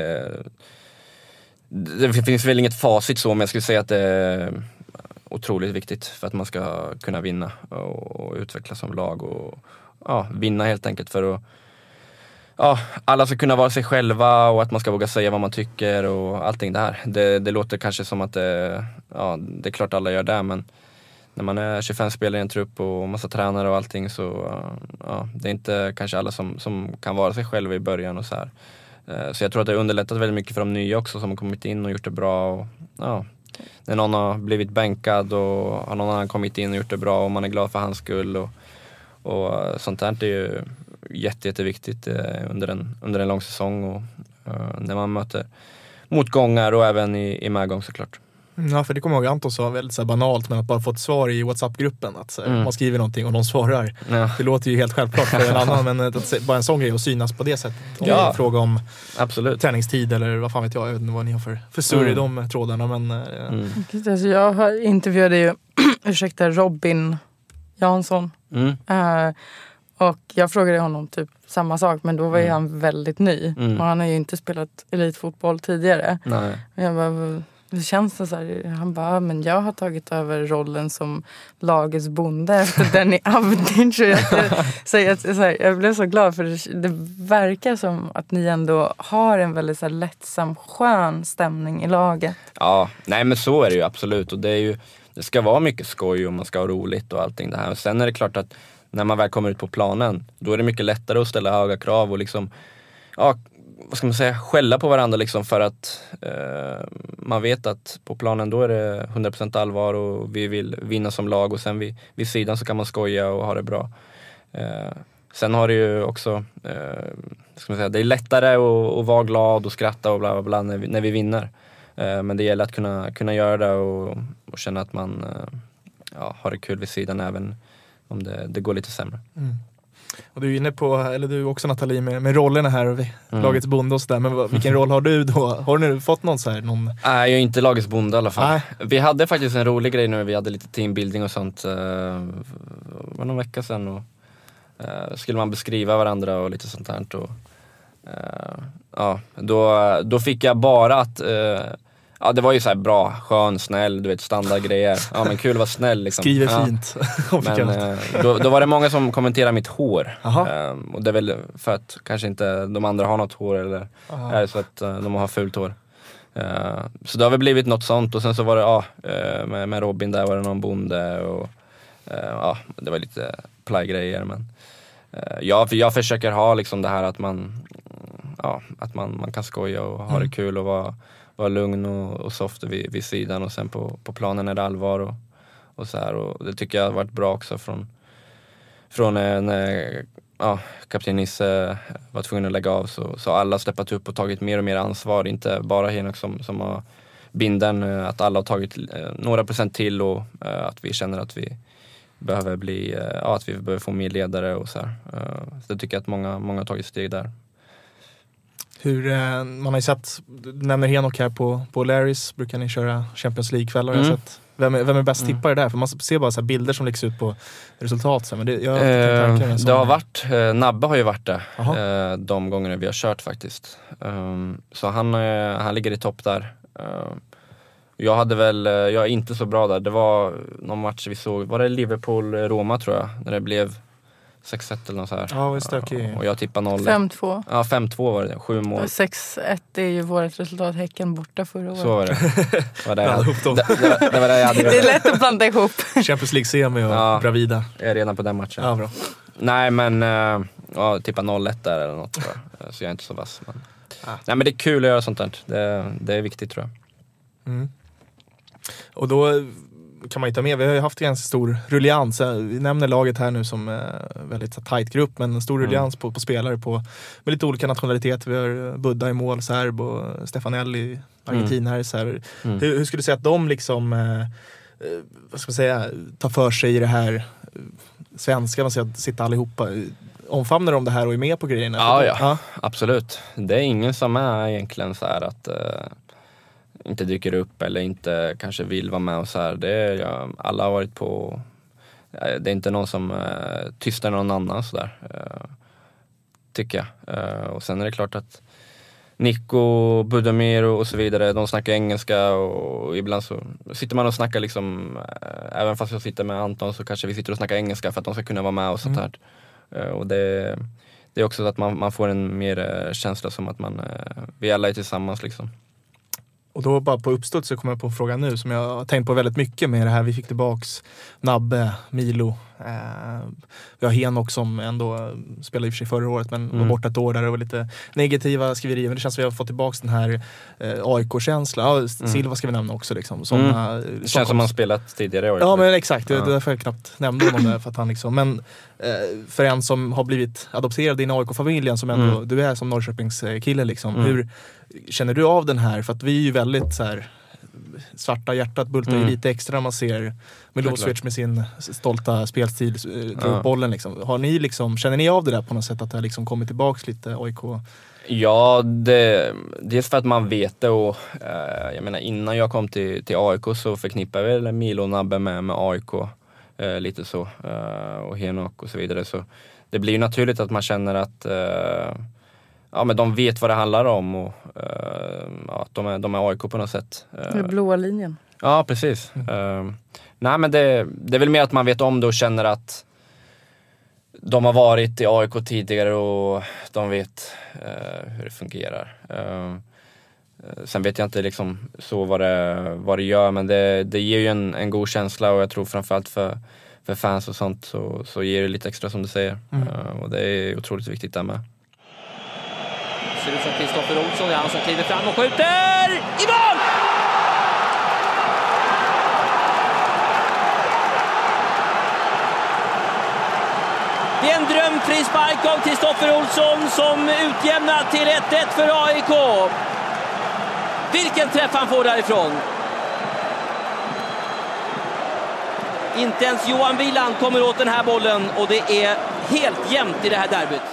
Det finns väl inget facit så, men jag skulle säga att det är otroligt viktigt för att man ska kunna vinna och utvecklas som lag och vinna helt enkelt för att alla ska kunna vara sig själva och att man ska våga säga vad man tycker och allting det här. Det låter kanske som att det är klart alla gör det, men när man är 25 spelare i en trupp och massa tränare och allting så det är inte kanske alla som kan vara sig själva i början och så här. Så jag tror att det har underlättat väldigt mycket för de nya också som har kommit in och gjort det bra och när någon har blivit bänkad och har någon annan kommit in och gjort det bra och man är glad för hans skull och sånt här är ju jätteviktigt under en lång säsong och när man möter motgångar och även i medgång såklart. Ja, för det kommer jag ihåg Anton sa väldigt så här banalt, men att bara få ett svar i WhatsApp-gruppen att man skriver någonting och någon svarar. Det låter ju helt självklart för en annan, men bara en sån grej att synas på det sättet. Om det är fråga om träningstid eller vad fan vet jag vet inte vad ni har för surr i de trådarna, men alltså, jag intervjuade ju Robin Jansson. Och jag frågade honom typ samma sak, men då var ju han väldigt ny. Och han har ju inte spelat elitfotboll tidigare. Nej. Och jag bara, det känns så här, han bara, men jag har tagit över rollen som lagets bonde efter Denny Avdic. Jag blev så glad, för det verkar som att ni ändå har en väldigt så här lättsam, skön stämning i laget. Ja, nej men så är det ju absolut. Och det ska vara mycket skoj och man ska ha roligt och allting det här. Sen är det klart att när man väl kommer ut på planen, då är det mycket lättare att ställa höga krav och liksom, ja, vad ska man säga, skälla på varandra liksom, för att man vet att på planen då är det 100% allvar och vi vill vinna som lag, och sen vid sidan så kan man skoja och ha det bra. Sen har det ju också, ska man säga, det är lättare att vara glad och skratta och bla bla bla när vi vinner. Men det gäller att kunna göra det och känna att man har det kul vid sidan även om det går lite sämre. Och du är inne på, eller du också Nathalie, med rollerna här och lagets bonde och sådär. Men vilken roll har du då? Har du nu fått någon så här? Nej, jag är inte lagets bonde i alla fall. Nej. Vi hade faktiskt en rolig grej nu, vi hade lite teambuilding och sånt. Det var någon vecka sedan och skulle man beskriva varandra och lite sånt här. Och, då fick jag bara att... det var ju så här bra, skön, snäll, du vet, standardgrejer. Ja, men kul att vara snäll liksom. Skriver fint. Men då var det många som kommenterade mitt hår. Och det är väl för att kanske inte de andra har något hår, eller är det så att de har fult hår. Så det har väl blivit något sånt. Och sen så var det med Robin där var det någon bonde och det var lite plaggrejer. Men jag försöker ha liksom det här att man kan skoja och ha det kul och vara lugn och soft vid sidan, och sen på planen är det allvar och så här. Och det tycker jag har varit bra också från när kapten Nisse var tvungen att lägga av, så alla steppat upp och tagit mer och mer ansvar, inte bara Henok som har binden, att alla har tagit några procent till, och att vi känner att vi behöver att vi behöver få mer ledare och så här. Så det tycker jag att många har tagit steg där. Man har ju sett, du nämner Henok här på Larrys, brukar ni köra Champions League-kvällar, jag har sett. Vem är bäst tippare där? För man ser bara så här bilder som läggs ut på resultat. Så, men det har varit, Nabbe har ju varit där de gångerna vi har kört faktiskt. Så han ligger i topp där. Jag är inte så bra där. Det var någon match vi såg, var det Liverpool-Roma tror jag, när det blev 6-1 eller något så här. Ja, visst, okej. Och jag tippade 0. 5-2. Ja, 5-2 var det, 7 mål. 6-1 är ju vårt resultat, Häcken borta förra året. Så var det. Det var det jag hade. Det är lätt att blanda ihop. Champions League-semi och Bravida. Jag är redan på den matchen. Ja, bra. Nej, men tippa 0-1 där eller något tror jag. Så jag är inte så vass. Men. Nej, men det är kul att göra sånt där. Det är viktigt tror jag. Och då kan man ju ta med, vi har ju haft en ganska stor rullians. Vi nämner laget här nu som väldigt så tight grupp, men en stor rullians på spelare med lite olika nationaliteter. Vi har Budda i mål, serb, och Stefanelli, argentinare. Så här. Hur skulle du säga att de liksom vad ska man säga, tar för sig i det här svenska, man säger att sitta allihopa, omfamnar de det här och är med på grejerna? Ja, absolut. Det är ingen som är egentligen så här att inte dyker upp eller inte kanske vill vara med och så här. Alla har varit på. Det är inte någon som tystar någon annan så där. Tycker jag. Och sen är det klart att Nico, Budimir och så vidare, de snackar engelska, och ibland så sitter man och snackar liksom, även fast jag sitter med Anton så kanske vi sitter och snackar engelska för att de ska kunna vara med och sånt här. Och det är också så att man får en mer känsla som att vi alla är tillsammans liksom. Och då bara på uppstått så kommer jag på en fråga nu som jag har tänkt på väldigt mycket med det här. Vi fick tillbaks Nabbe, Milo. Vi har Henok som ändå spelade i och för sig förra året, men var borta ett år där det var lite negativa skriverier. Men det känns som att vi har fått tillbaks den här AIK-känslan. Silva ska vi nämna också. Liksom. Det känns som han spelat tidigare i år. Ja, men exakt. Det är därför jag knappt nämnde honom där. För att han liksom, men för en som har blivit adopterad i en AIK-familjen, som ändå, du är som Norrköpings kille liksom. Hur känner du av den här? För att vi är ju väldigt så här, svarta hjärtat bultar ju lite extra när man ser Milosevic med sin stolta spelstil på bollen liksom. Har ni liksom, känner ni av det där på något sätt, att det har liksom kommit tillbaks lite AIK? Ja, dels för att man vet det, och jag menar innan jag kom till AIK så förknippade jag väl Milo och Nabbe med AIK lite så, och Henok och så vidare, så det blir ju naturligt att man känner att men de vet vad det handlar om och att de är AIK på något sätt. Den blåa linjen. Ja, precis. Nej, men det är väl mer att man vet om det och känner att de har varit i AIK tidigare och de vet hur det fungerar. Sen vet jag inte liksom så vad det gör, men det ger ju en god känsla, och jag tror framförallt för fans och sånt så ger det lite extra, som du säger. Och det är otroligt viktigt där med. Ser ut som Kristoffer Olsson, det är han som kliver fram och skjuter i mål! Det är en drömfri spark av Kristoffer Olsson som utjämnar till 1-1 för AIK. Vilken träff han får därifrån. Inte ens Johan Wieland kommer åt den här bollen, och det är helt jämnt i det här derbyt.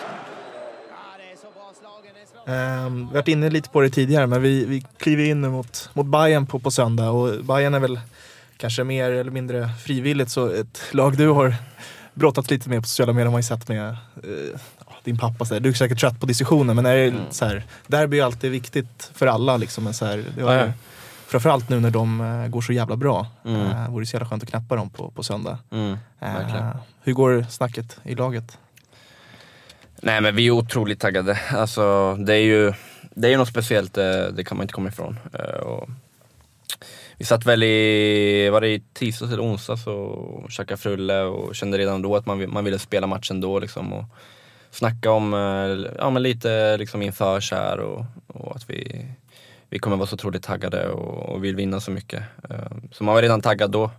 Vi har varit inne lite på det tidigare, men vi kliver in mot Bayern på söndag, och Bayern är väl kanske mer eller mindre frivilligt så ett lag du har brottats lite med på sociala medier, har man ju sett med din pappa. Så där. Du är säkert trött på diskussionen, men är det så här, derby är alltid viktigt för alla liksom, men så här, det var framförallt nu när de går så jävla bra. Vore det så jävla skönt att knäppa dem på söndag. Hur går snacket i laget? Nej, men vi är otroligt taggade. Alltså, det är ju något speciellt, det kan man inte komma ifrån. Och vi satt väl i tisdags eller onsdags och käkade frulle och kände redan då att man ville spela matchen då liksom, och snacka om men lite liksom inför så här, och att vi kommer vara så otroligt taggade och vill vinna så mycket. Så man var redan taggad då.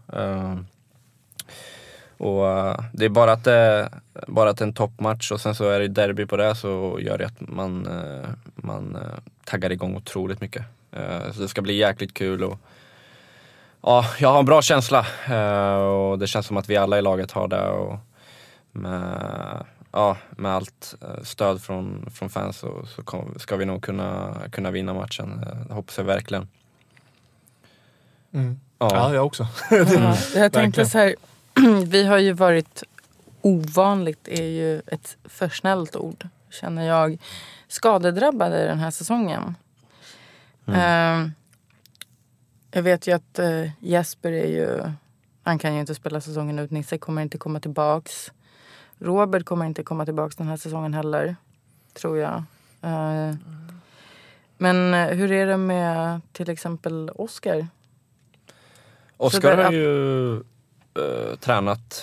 Och det är bara att det är en toppmatch, och sen så är det derby på det, så gör det att man taggar igång otroligt mycket. Så det ska bli jäkligt kul, och ja, jag har en bra känsla, och det känns som att vi alla i laget har det, och med allt stöd från fans så ska vi nog kunna vinna matchen. Det hoppas jag verkligen. Ja, jag också. Jag tänkte så här, vi har ju varit, ovanligt är ju ett för snällt ord, känner jag, skadedrabbade den här säsongen. Jag vet ju att Jesper han kan ju inte spela säsongen ut. Nisse kommer inte komma tillbaks. Robert kommer inte komma tillbaks den här säsongen heller, tror jag. Men hur är det med till exempel Oskar? Oskar har ju tränat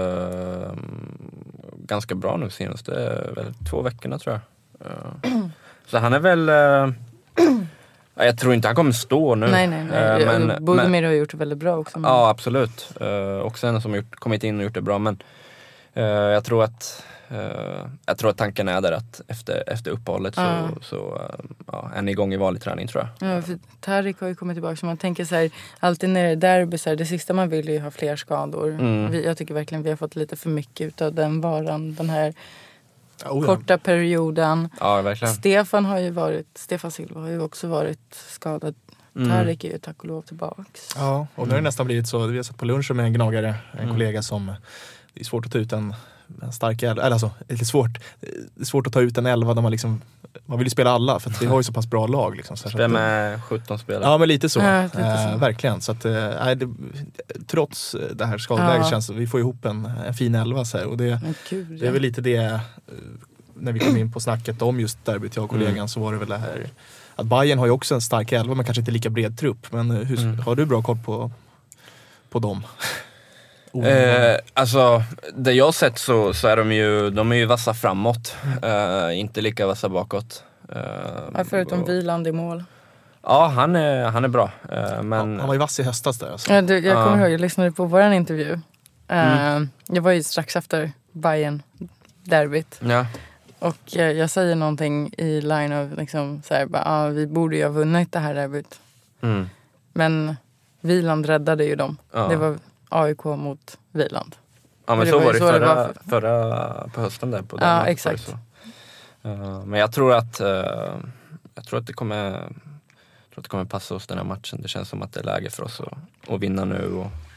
ganska bra nu senast. Det är väl 2 veckorna, tror jag. Så han är väl... jag tror inte han kommer stå nu. Nej. Bodemir har gjort det väldigt bra också. Men... Ja, absolut. Också en som har kommit in och gjort det bra. Men jag tror att tanken är där att efter uppehållet så är ni igång i vanlig träning, tror jag. Ja, för Tarik har ju kommit tillbaka, så man tänker så här, alltid när det är derby så här, det sista man vill är ju ha fler skador. Jag tycker verkligen vi har fått lite för mycket utav den varan, den här korta perioden. Ja, verkligen. Stefan Silva har ju också varit skadad. Tarik är ju tack och lov tillbaks. Ja, och nu har det nästan blivit så, vi har satt på lunchen med en gnagare, en kollega som, det är svårt att ta ut en stark 11, eller alltså, det är svårt att ta ut en 11 där man vill ju spela alla, för att vi har ju så pass bra lag liksom, så det med 17 spelare. Ja, men lite så. Verkligen, så att trots det här skadeläget känns vi får ihop en fin 11 så här, och det är väl lite det, när vi kom in på snacket om just derbyt, jag och kollegan, så var det väl det här att Bayern har ju också en stark 11, men kanske inte lika bred trupp, men har du bra koll på dem? Alltså, det jag har sett så är de är ju vassa framåt, inte lika vassa bakåt. Förutom Wieland i mål. Ja, han är bra. Men... Han var ju vass i höstas där. Alltså. Jag kommer ihåg, jag lyssnade på våran intervju. Jag var ju strax efter Bayern-derbyt. Ja. Och jag säger någonting i line of liksom, så här, vi borde ju ha vunnit det här derbyt. Men Wieland räddade ju dem. Det var AIK mot Wieland. Ja, men så var det förra på hösten där på den. Ja, exakt. Men jag tror att det kommer passa oss den här matchen. Det känns som att det är läge för oss att vinna nu,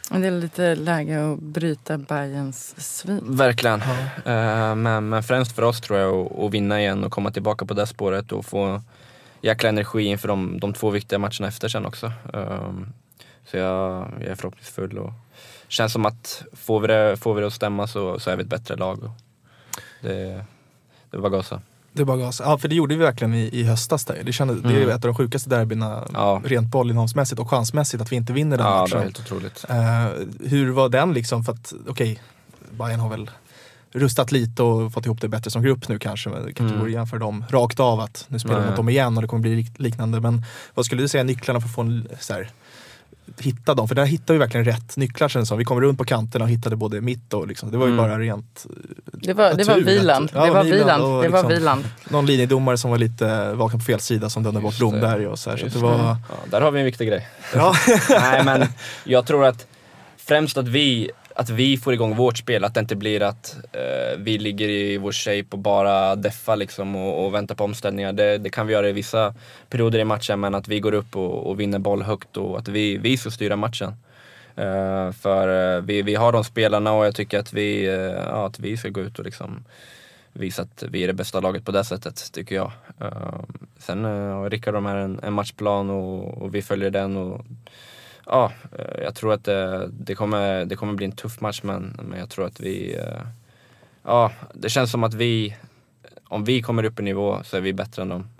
Det är lite läge att bryta Bayerns svin. Verkligen. Men främst för oss tror jag att vinna igen och komma tillbaka på det spåret och få jäkla energi inför de 2 viktiga matcherna efter sen också. Så jag är förhoppningsfull och känns som att får vi det att stämma så är vi ett bättre lag. Och det var gasa. Det var gas. Ja, för det gjorde vi verkligen i höstas där. Det är ett av de sjukaste derbyna rent bollinnehavsmässigt och chansmässigt att vi inte vinner den matchen. Ja, det var helt otroligt. Hur var den liksom? För att Bayern har väl rustat lite och fått ihop det bättre som grupp nu kanske. Men det kanske vore jämföra dem rakt av att nu spelar de mot dem igen och det kommer bli liknande. Men vad skulle du säga nycklarna för att få en hitta dem? För där hittar vi verkligen rätt nycklar sen som vi kommer runt på kanterna och hittade både mitt och liksom, det var ju bara rent det var Wieland. Det var Wieland. Någon linjedomare som var lite vaken på fel sida som dömde bort Blomberg och så här, så det var... där har vi en viktig grej. Ja. Nej, men jag tror att främst att vi får igång vårt spel, att det inte blir att vi ligger i vår shape och bara deffa liksom och väntar på omställningar. Det kan vi göra i vissa perioder i matchen, men att vi går upp och vinner boll högt och att vi ska styra matchen. För vi har de spelarna och jag tycker att vi ska gå ut och liksom visa att vi är det bästa laget på det sättet, tycker jag. Sen Rickard de här en matchplan och vi följer den och ja, jag tror att det kommer bli en tuff match, men jag tror att det känns som att om vi kommer upp i nivå så är vi bättre än dem.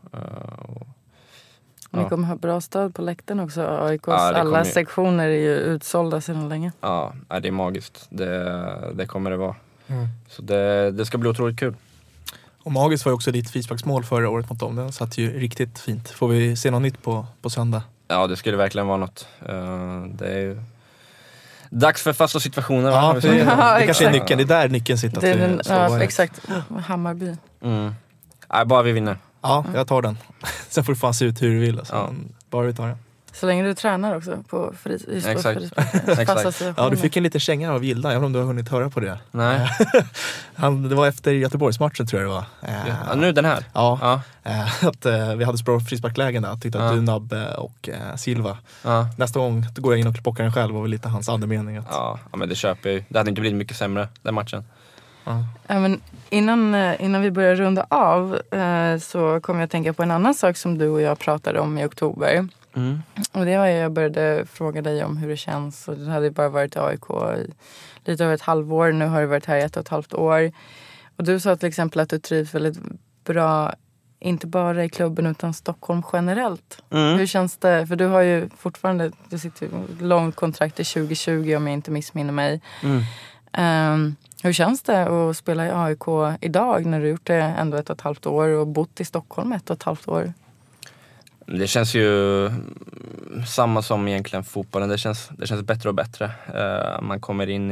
Ni kommer ha bra stöd på läktaren också. AIKs alla sektioner är ju utsålda sedan länge. Ja, det är magiskt. Det kommer det vara. Så det ska bli otroligt kul. Och magiskt var ju också ditt frisparksmål förra året mot dem. Den satt ju riktigt fint. Får vi se något nytt på söndag? Ja, det skulle verkligen vara något. Det är ju dags för fasta situationer. Ja, det kanske är nyckeln. Det är där nyckeln sitter. Exakt. Hammarby. Nej, bara vi vinner. Ja, jag tar den. Sen får du fan se ut hur du vill. Alltså. Bara vi tar den. Så länge du tränar också på Exakt. Ja, du fick en liten känga av Gilda, även om du har hunnit höra på det. Nej. Det var efter Göteborgsmatchen tror jag det var. Nu den här? Ja. Att vi hade bra frisparklägen där. Tyckte att du, Nabbe och Silva. Nästa gång då går jag in och plockar den själv och var lite hans andemening. Ja, men det köper jag ju. Det hade inte blivit mycket sämre den matchen. Ja, men innan vi börjar runda av så kommer jag att tänka på en annan sak som du och jag pratade om i oktober. Och det var jag började fråga dig om hur det känns. Och du hade bara varit i AIK i lite över ett halvår. Nu har du varit här i 1,5 år. Och du sa till exempel att du trivs väldigt bra, inte bara i klubben utan Stockholm generellt. Hur känns det? För du har ju fortfarande, du sitter ju långt kontrakt till 2020 om jag inte missminner mig. Hur känns det att spela i AIK idag när du gjort det ändå 1,5 år och bott i Stockholm 1,5 år? Det känns ju samma som egentligen fotbollen. Det känns bättre och bättre. Man kommer in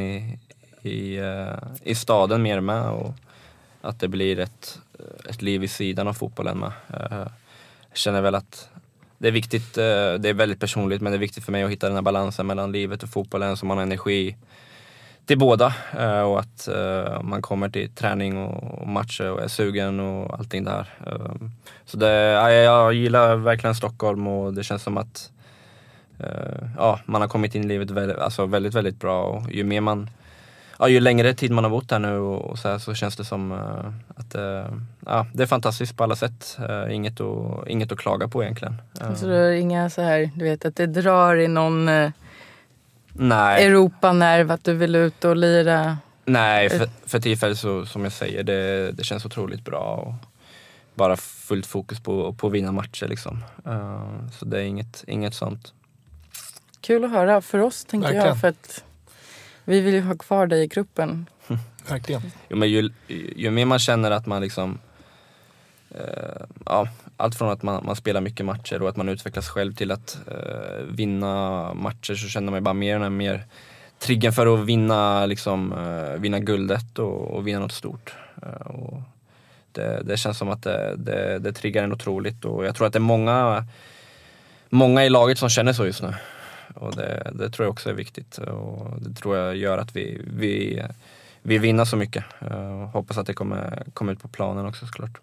i staden mer med och att det blir ett liv i sidan av fotbollen med. Jag känner väl att det är viktigt, det är väldigt personligt, men det är viktigt för mig att hitta den här balansen mellan livet och fotbollen så man har energi till båda och att man kommer till träning och matcher och är sugen och allting där. Så jag gillar verkligen Stockholm och det känns som att man har kommit in i livet väldigt, väldigt bra och ju längre tid man har bott här nu och så känns det som att det är fantastiskt på alla sätt. Inget att klaga på egentligen. Så det är inga så här, du vet att det drar i någon Europa-nerv att du vill ut och lira? Nej, för tillfället så som jag säger, det känns otroligt bra och bara fullt fokus på att vinna matcher liksom. Så det är inget sånt. Kul att höra för oss, tänker verkligen. Jag, för att vi vill ju ha kvar dig i gruppen. Verkligen. Jo, men ju mer man känner att man liksom allt från att man spelar mycket matcher och att man utvecklas själv till att vinna matcher, så känner man bara mer triggen för att vinna guldet och vinna något stort. Och det känns som att det triggar en otroligt, och jag tror att det är många i laget som känner så just nu. Och det tror jag också är viktigt, och det tror jag gör att vi vinner så mycket. Hoppas att det kommer ut på planen också, såklart.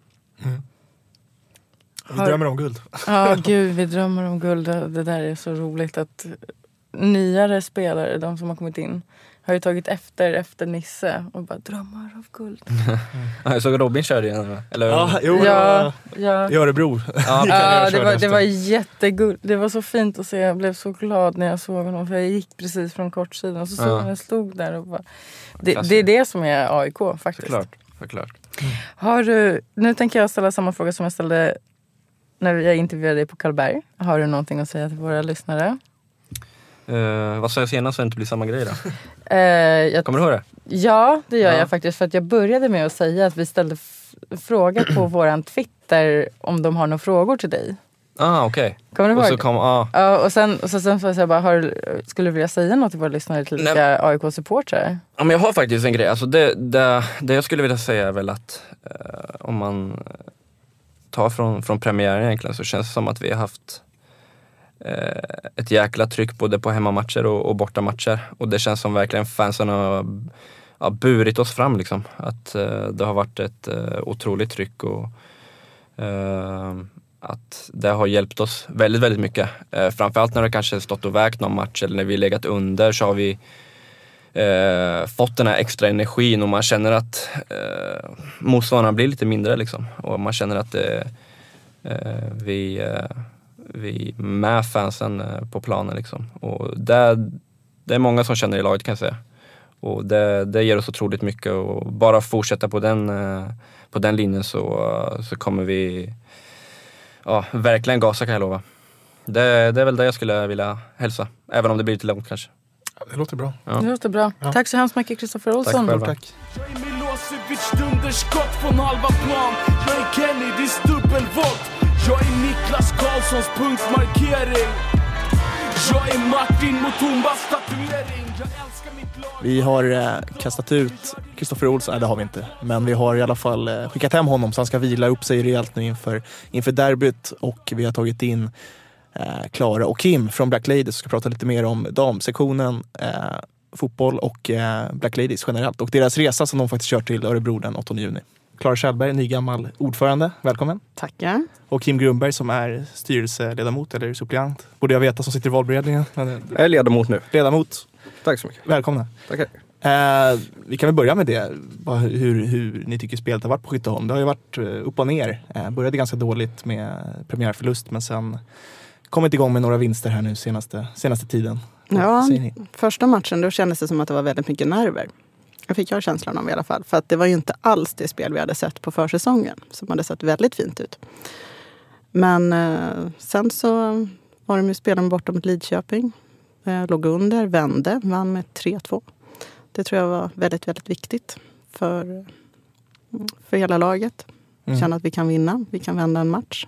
Vi drömmer om guld. Ja, gud, vi drömmer om guld. Det där är så roligt att nyare spelare, de som har kommit in, har ju tagit efter Nisse och bara drömmar av guld. Jag såg Robin körde igen. Eller? Ja. I Örebro. Det var jätteguld. Det var så fint att se. Jag blev så glad när jag såg honom. För jag gick precis från kortsidan och så såg jag stod där och bara... Det är det som är AIK faktiskt. Förklart. Har du... Nu tänker jag ställa samma fråga som jag ställde när jag intervjuade dig på Karlberg. Har du någonting att säga till våra lyssnare? Vad sa jag senast så det inte blir samma grej då? Kommer du ihåg det? Ja, det gör jag faktiskt. För att jag började med att säga att vi ställde fråga på våran Twitter om de har några frågor till dig. Okej. Kommer du ihåg? Och så kom, och sen så jag bara, skulle du vilja säga något till våra lyssnare till AIK-supportrar? Ja, men jag har faktiskt en grej. Alltså det jag skulle vilja säga är väl att om man tar från premiären egentligen, så känns det som att vi har haft ett jäkla tryck både på hemmamatcher och bortamatcher. Och det känns som verkligen fansen har burit oss fram liksom. Att det har varit ett otroligt tryck och att det har hjälpt oss väldigt, väldigt mycket. Framförallt när det kanske stått och vägt någon match eller när vi legat under, så har vi fått den här extra energin och man känner att motståndarna blir lite mindre liksom. Och man känner att vi med fansen på planen liksom. Och det är många som känner i laget, kan jag säga. Och det ger oss otroligt mycket, och bara fortsätta på den linjen så kommer vi verkligen gasa, kan jag lova. Det är väl det jag skulle vilja hälsa, även om det blir lite långt kanske. Det låter bra. Ja. Det låter bra. Ja. Tack så hemskt mycket, Kristoffer Olsson. Tack själva. Jag är Milosevic, dunderskott från halva plan. Jag är Kenny, det är dubbelvolt. Jag är Niklas Karlssons punktmarkering. Jag är Martin Mutumbas statuering. Jag älskar mitt lag. Vi har kastat ut Kristoffer Olsson, det har vi inte. Men vi har i alla fall skickat hem honom så han ska vila upp sig rejält nu inför derbyt. Och vi har tagit in Klara och Kim från Black Ladies som ska prata lite mer om damsektionen, fotboll och Black Ladies generellt. Och deras resa som de faktiskt kör till Örebro den 8 juni. Klara Kjellberg, ny gammal ordförande. Välkommen. Tackar. Och Kim Grundberg som är styrelseledamot eller suppleant. Borde jag veta, som sitter i valberedningen. Jag är ledamot nu. Ledamot. Tack så mycket. Välkomna. Tackar. Vi kan väl börja med det. Hur ni tycker spelet har varit på Skytteholm. Det har ju varit upp och ner. Började ganska dåligt med premiärförlust, men sen kommit igång med några vinster här nu senaste tiden. Ja, första matchen då kändes det som att det var väldigt mycket nerver. Jag fick känslan av i alla fall. För att det var ju inte alls det spel vi hade sett på försäsongen. Som hade sett väldigt fint ut. Men sen så var de ju spelade borta mot Lidköping. Låg under, vann med 3-2. Det tror jag var väldigt, väldigt viktigt för hela laget. Känna att vi kan vinna, vi kan vända en match.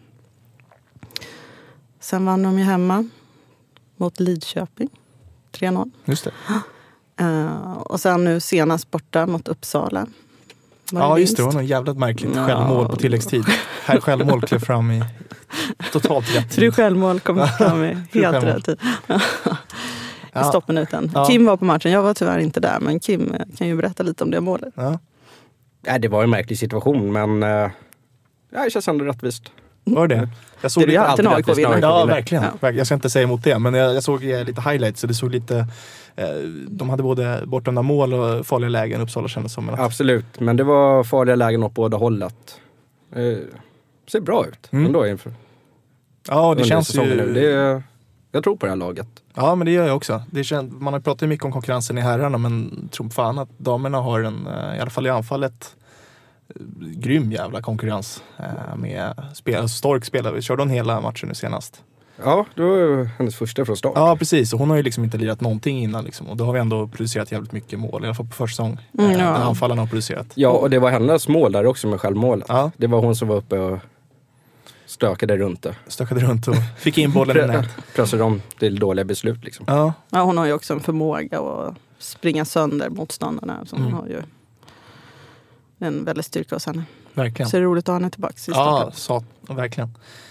Sen vann de ju hemma mot Lidköping. 3-0. Just det. Och sen nu senast borta mot Uppsala. Ja, just det. Det var något jävligt märkligt självmål på tilläggstid. Här självmål klev fram i totalt rätt tid. 3 självmål kom fram i helt rätt tid. I stoppminuten. Ja. Kim var på matchen. Jag var tyvärr inte där, men Kim kan ju berätta lite om det målet. Ja. Det var en märklig situation, men det känns ändå rättvist. Var det? Jag såg det är alltid AIK vinner. Ja, verkligen. Ja. Jag ska inte säga emot det, men jag såg lite highlights, så det såg lite... De hade både bortdömda mål och farliga lägen. Uppsala kändes som. Absolut, men det var farliga lägen åt båda hållet. Ser bra ut ändå inför. Ja, det känns ju... Jag tror på det här laget. Ja, men det gör jag också. Man har pratat mycket om konkurrensen i herrarna, men tror fan att damerna har i alla fall i anfallet, grym jävla konkurrens med Stork spelare. Vi körde hon hela matchen nu senast. Ja, det var hennes första från start. Ja, precis. Och hon har ju liksom inte lirat någonting innan liksom. Och då har vi ändå producerat jävligt mycket mål. I alla fall på försäsong. Där anfallarna har producerat. Ja, och det var hennes mål där också med självmålet. Ja. Det var hon som var uppe och stökade runt och fick in bollen i nät. Pressade dem till dåliga beslut liksom. Ja, hon har ju också en förmåga att springa sönder motståndarna. Så hon har ju en väldigt styrka hos henne. Verkligen. Så det är roligt att ha henne tillbaka. Ja, verkligen.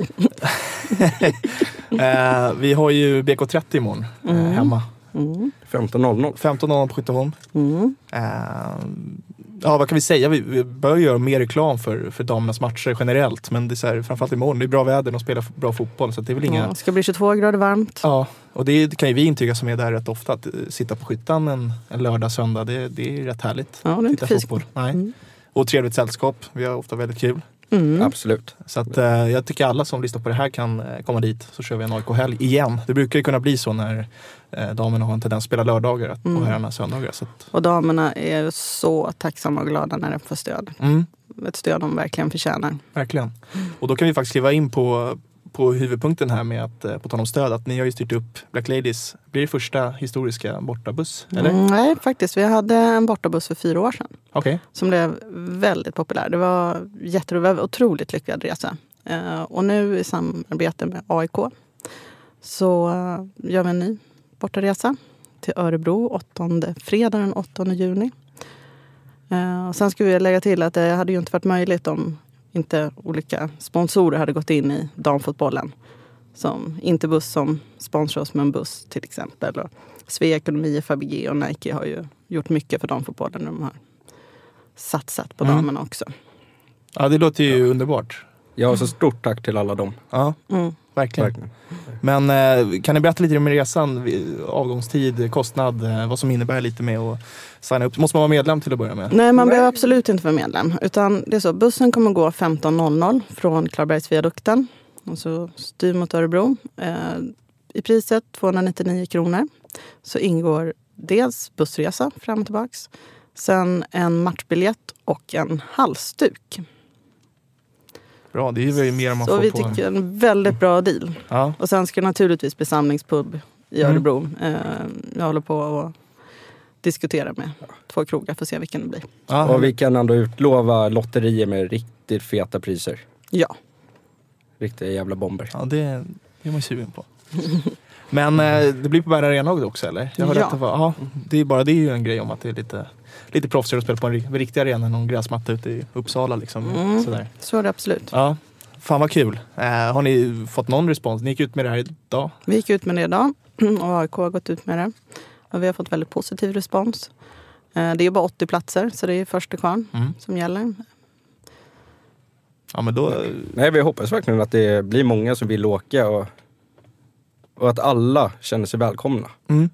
Vi har ju BK30 imorgon hemma. 15.00. 15.00 på Skytteholm. Ja, vad kan vi säga? Vi bör göra mer reklam för damernas matcher generellt. Men det är så här, framförallt imorgon, det är bra väder och spelar bra fotboll. Så det är väl inga... Det ska bli 22 grader varmt. Ja, och det kan ju vi intyga som är där rätt ofta. Att sitta på skyttan en lördag, söndag, det är rätt härligt. Ja, det är inte fotboll. Nej. Och trevligt sällskap, vi har ofta väldigt kul. Absolut. Så att, jag tycker alla som lyssnar på det här kan komma dit, så kör vi en AIK-helg igen. Det brukar ju kunna bli så när damerna har en tendens att spela lördagar och herrarna söndagar. Så att... Och damerna är så tacksamma och glada när de får stöd. Ett stöd de verkligen förtjänar. Verkligen. Och då kan vi faktiskt skriva in på huvudpunkten här med att, på tal om stöd, att ni har ju styrt upp Black Ladies. Blir det första historiska bortabuss, eller? Nej, faktiskt. Vi hade en bortabuss för 4 år sedan. Okay. Som blev väldigt populär. Det var otroligt lyckad resa. Och nu i samarbete med AIK så gör vi en ny bortaresa till Örebro fredag den 8 juni. Och sen skulle vi lägga till att det hade ju inte varit möjligt om inte olika sponsorer hade gått in i damfotbollen. Som Interbuss som sponsrar oss med en buss till exempel. Och Svea Ekonomi, Fabege och Nike har ju gjort mycket för damfotbollen. De har satsat på damerna också. Ja, det låter ju underbart. Ja, så stort tack till alla dem. Ja, verkligen. Men kan ni berätta lite om resan, avgångstid, kostnad, vad som innebär lite med att signa upp? Måste man vara medlem till att börja med? Nej, man behöver absolut inte vara medlem. Utan det är så, bussen kommer gå 15.00 från Klarabergsviadukten. Och så styr mot Örebro. I priset 299 kronor. Så ingår dels bussresa fram och tillbaks. Sen en matchbiljett och en halsduk. Bra, det är ju mer än man får på. Så vi på... tycker en väldigt bra deal. Ja. Och sen ska det naturligtvis bli samlingspub i Örebro. Jag håller på att diskutera med 2 krogar för att se vilken det blir. Ja. Och vi kan ändå utlova lotterier med riktigt feta priser. Ja. Riktiga jävla bomber. Ja, det är man sugen på. Men det blir på Berra Arena också, eller? Jag har rätt att vara. Det är ju en grej om att det är lite proffsigare att spela på en riktig arena än någon gräsmatta ute i Uppsala liksom. Sådär. Så är det absolut. Ja, fan vad kul. Har ni fått någon respons? Ni gick ut med det här idag? Vi gick ut med det idag och AIK har gått ut med det. Och vi har fått väldigt positiv respons. Det är bara 80 platser så det är första kvarn som gäller. Ja, men då... Nej, vi hoppas verkligen att det blir många som vill åka och att alla känner sig välkomna.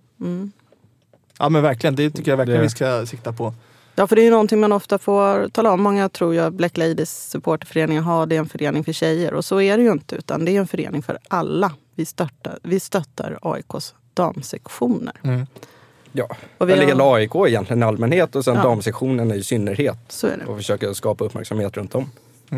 Ja, men verkligen. Det tycker jag verkligen vi ska sikta på. Ja, för det är ju någonting man ofta får tala om. Många tror ju att Black Ladies supporterföreningen har det är en förening för tjejer. Och så är det ju inte, utan det är en förening för alla. Vi stöttar AIKs damsektioner. Ja, eller hela AIK egentligen i allmänhet och sen damsektionen i synnerhet. Så är det. Och försöka skapa uppmärksamhet runt om.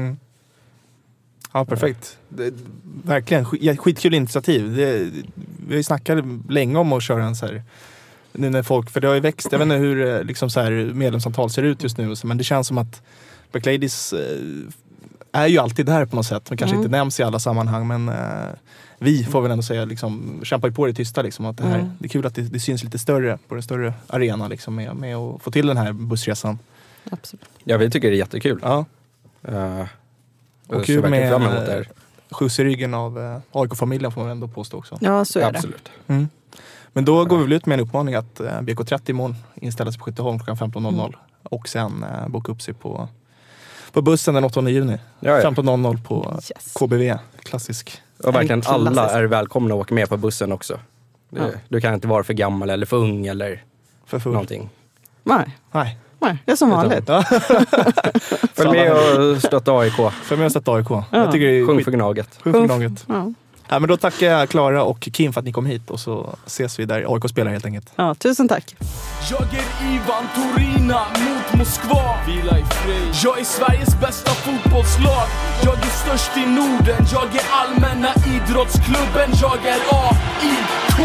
Ja, perfekt. Verkligen, skitkul initiativ. Vi har ju snackat länge om att köra en så här... Nu när folk, för det har ju växt, jag vet inte hur liksom så här medlemsantal ser ut just nu, men det känns som att Black Ladies är ju alltid där på något sätt, men kanske inte nämns i alla sammanhang, men vi får väl ändå säga liksom, kämpar ju på det tysta liksom, att det är kul att det syns lite större på den större arena liksom, med att få till den här bussresan. Absolut. Ja, vi tycker det är jättekul. Ja. Och kul med skjuts i ryggen av AIK-familjen får man ändå påstå också. Ja, så är absolut. Det. Men då går vi väl ut med en uppmaning att BK30 imorgon inställer sig på Skytteholm klockan 15.00 och sen boka upp sig på bussen den 8 juni. 15.00 på KBV, klassisk. Och verkligen alla är välkomna att åka med på bussen också. Du kan inte vara för gammal eller för ung eller för full. Någonting. Nej, det är som vanligt. Följ med och stötta AIK. Jag tycker det är Sjung för Gnaget. Ja, men då tackar jag Klara och Kim för att ni kom hit och så ses vi där AIK spelar helt enkelt. Ja, tusen tack. Jag är Ivan Torina mot Moskva. Vila i fred. Jag är Sveriges bästa fotbollslag. Jag är störst i Norden. Jag är allmänna idrottsklubben. Jag är AIK.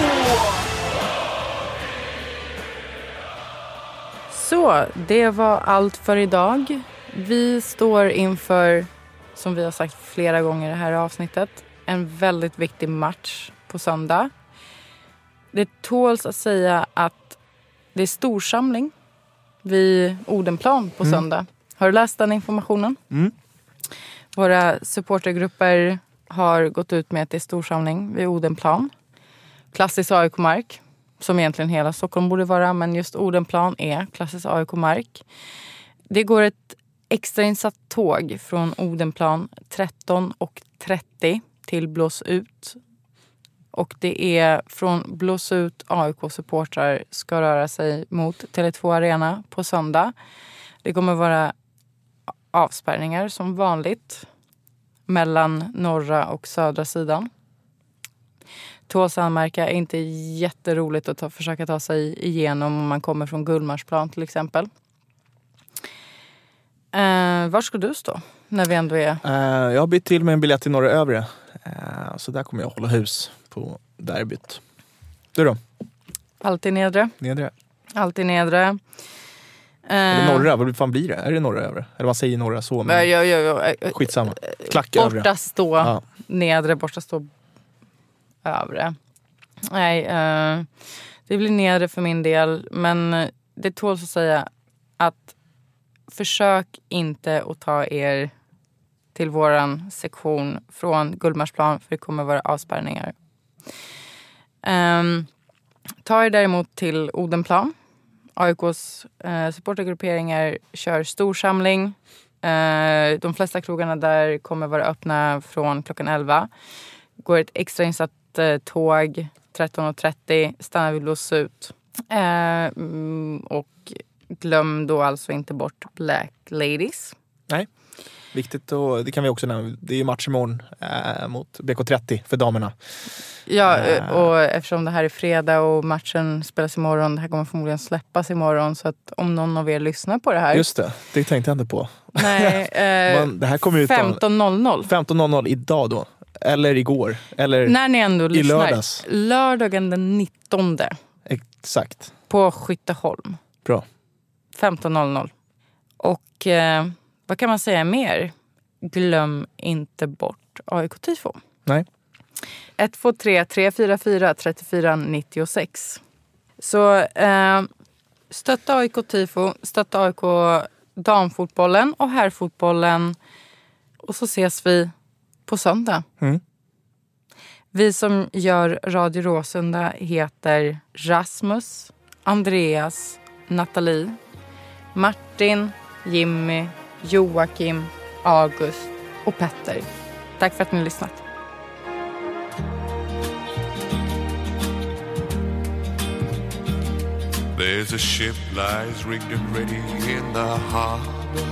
Så, det var allt för idag. Vi står inför, som vi har sagt flera gånger i det här avsnittet, en väldigt viktig match på söndag. Det tåls att säga att det är storsamling vid Odenplan på söndag. Har du läst den informationen? Våra supportergrupper har gått ut med att det är storsamling vid Odenplan. Klassisk AIK-mark, som egentligen hela Stockholm borde vara, men just Odenplan är klassisk AIK-mark. Det går ett extrainsatt tåg från Odenplan 13:30 till Blås ut. Och det är från Blås ut AIK-supportrar ska röra sig mot Tele2 Arena på söndag. Det kommer vara avspärrningar som vanligt mellan norra och södra sidan. Tåls anmärka är inte jätteroligt att försöka ta sig igenom om man kommer från Gullmarsplan till exempel. Var ska du stå när vi ändå är? Jag har bytt till med en biljett till norra övre. Så där kommer jag hålla hus på derbyt. Du då? Alltid nedre. Nedre. Alltid nedre. Eller norra, vad fan blir det? Är det norra övre? Eller man säger norra så, men skitsamma. Klack övre. Borta stå nedre, borta stå övre. Nej, det blir nedre för min del. Men det tåls att säga att försök inte att ta er till våran sektion från Gullmarsplan, för det kommer vara avspärrningar. Ta er däremot till Odenplan. AIKs supportergrupperingar kör storsamling. De flesta krogarna där kommer vara öppna från klockan 11. Går ett extrainsatt tåg 13:30, stannar vid Blås ut. Och glöm då alltså inte bort Black Ladies. Nej, viktigt, och det kan vi också nämna. Det är ju match imorgon mot BK30 för damerna. Ja, och eftersom det här är fredag och matchen spelas imorgon, det här kommer förmodligen släppas imorgon, så att om någon av er lyssnar på det här. Just det tänkte jag inte på. Nej, det här kommer ut 15:00. 15:00 idag då. Eller igår. Eller när ni ändå lyssnar. Lördags. Lördagen den 19. Exakt. På Skytteholm. Bra. 15:00. Och vad kan man säga mer? Glöm inte bort AIK-tifo. Nej. 123 344 34 96. Så stötta AIK-tifo, stötta AIK damfotbollen och herrfotbollen. Och så ses vi på söndag. Vi som gör Radio Råsunda heter Rasmus, Andreas, Nathalie, Martin, Jimmy, Joakim, August och Petter. Tack för att ni har lyssnat. There's a ship lies rigged and ready in the harbor.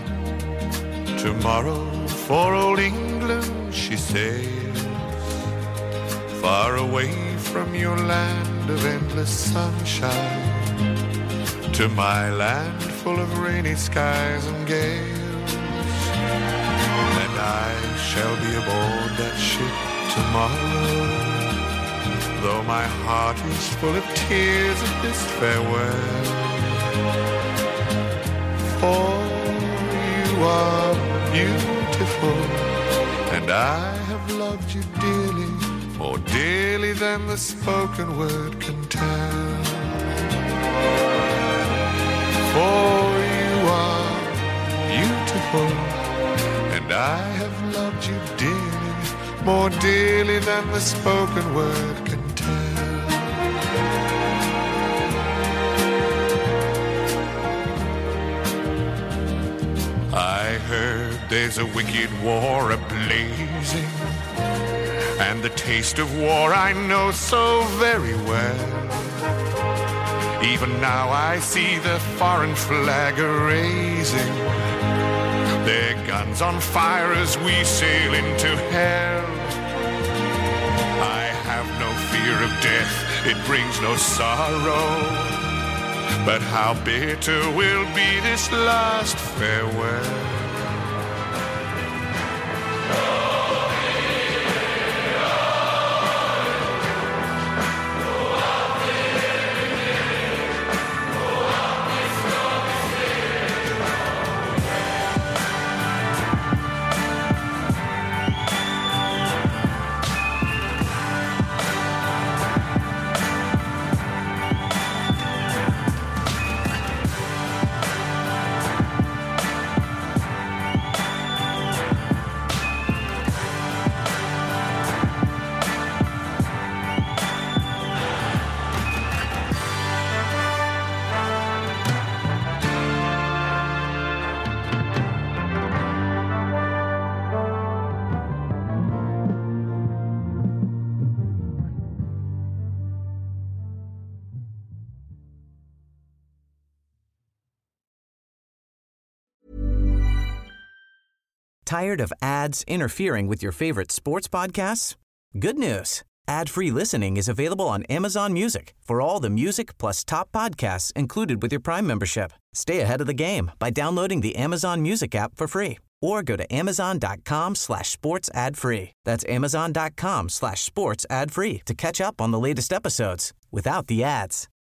Tomorrow for old England she sails, far away from your land of endless sunshine, to my land full of rainy skies and gales. And I shall be aboard that ship tomorrow, though my heart is full of tears at this farewell. For you are beautiful, and I have loved you dearly, more dearly than the spoken word can tell. For you are beautiful, and I have loved you dearly, more dearly than the spoken word can tell. I heard there's a wicked war a-blazing, and the taste of war I know so very well. Even now I see the foreign flag a-raising, their guns on fire as we sail into hell. I have no fear of death, it brings no sorrow, but how bitter will be this last farewell. Tired of ads interfering with your favorite sports podcasts? Good news. Ad-free listening is available on Amazon Music for all the music plus top podcasts included with your Prime membership. Stay ahead of the game by downloading the Amazon Music app for free or go to amazon.com/sports ad free. That's amazon.com/sports ad free to catch up on the latest episodes without the ads.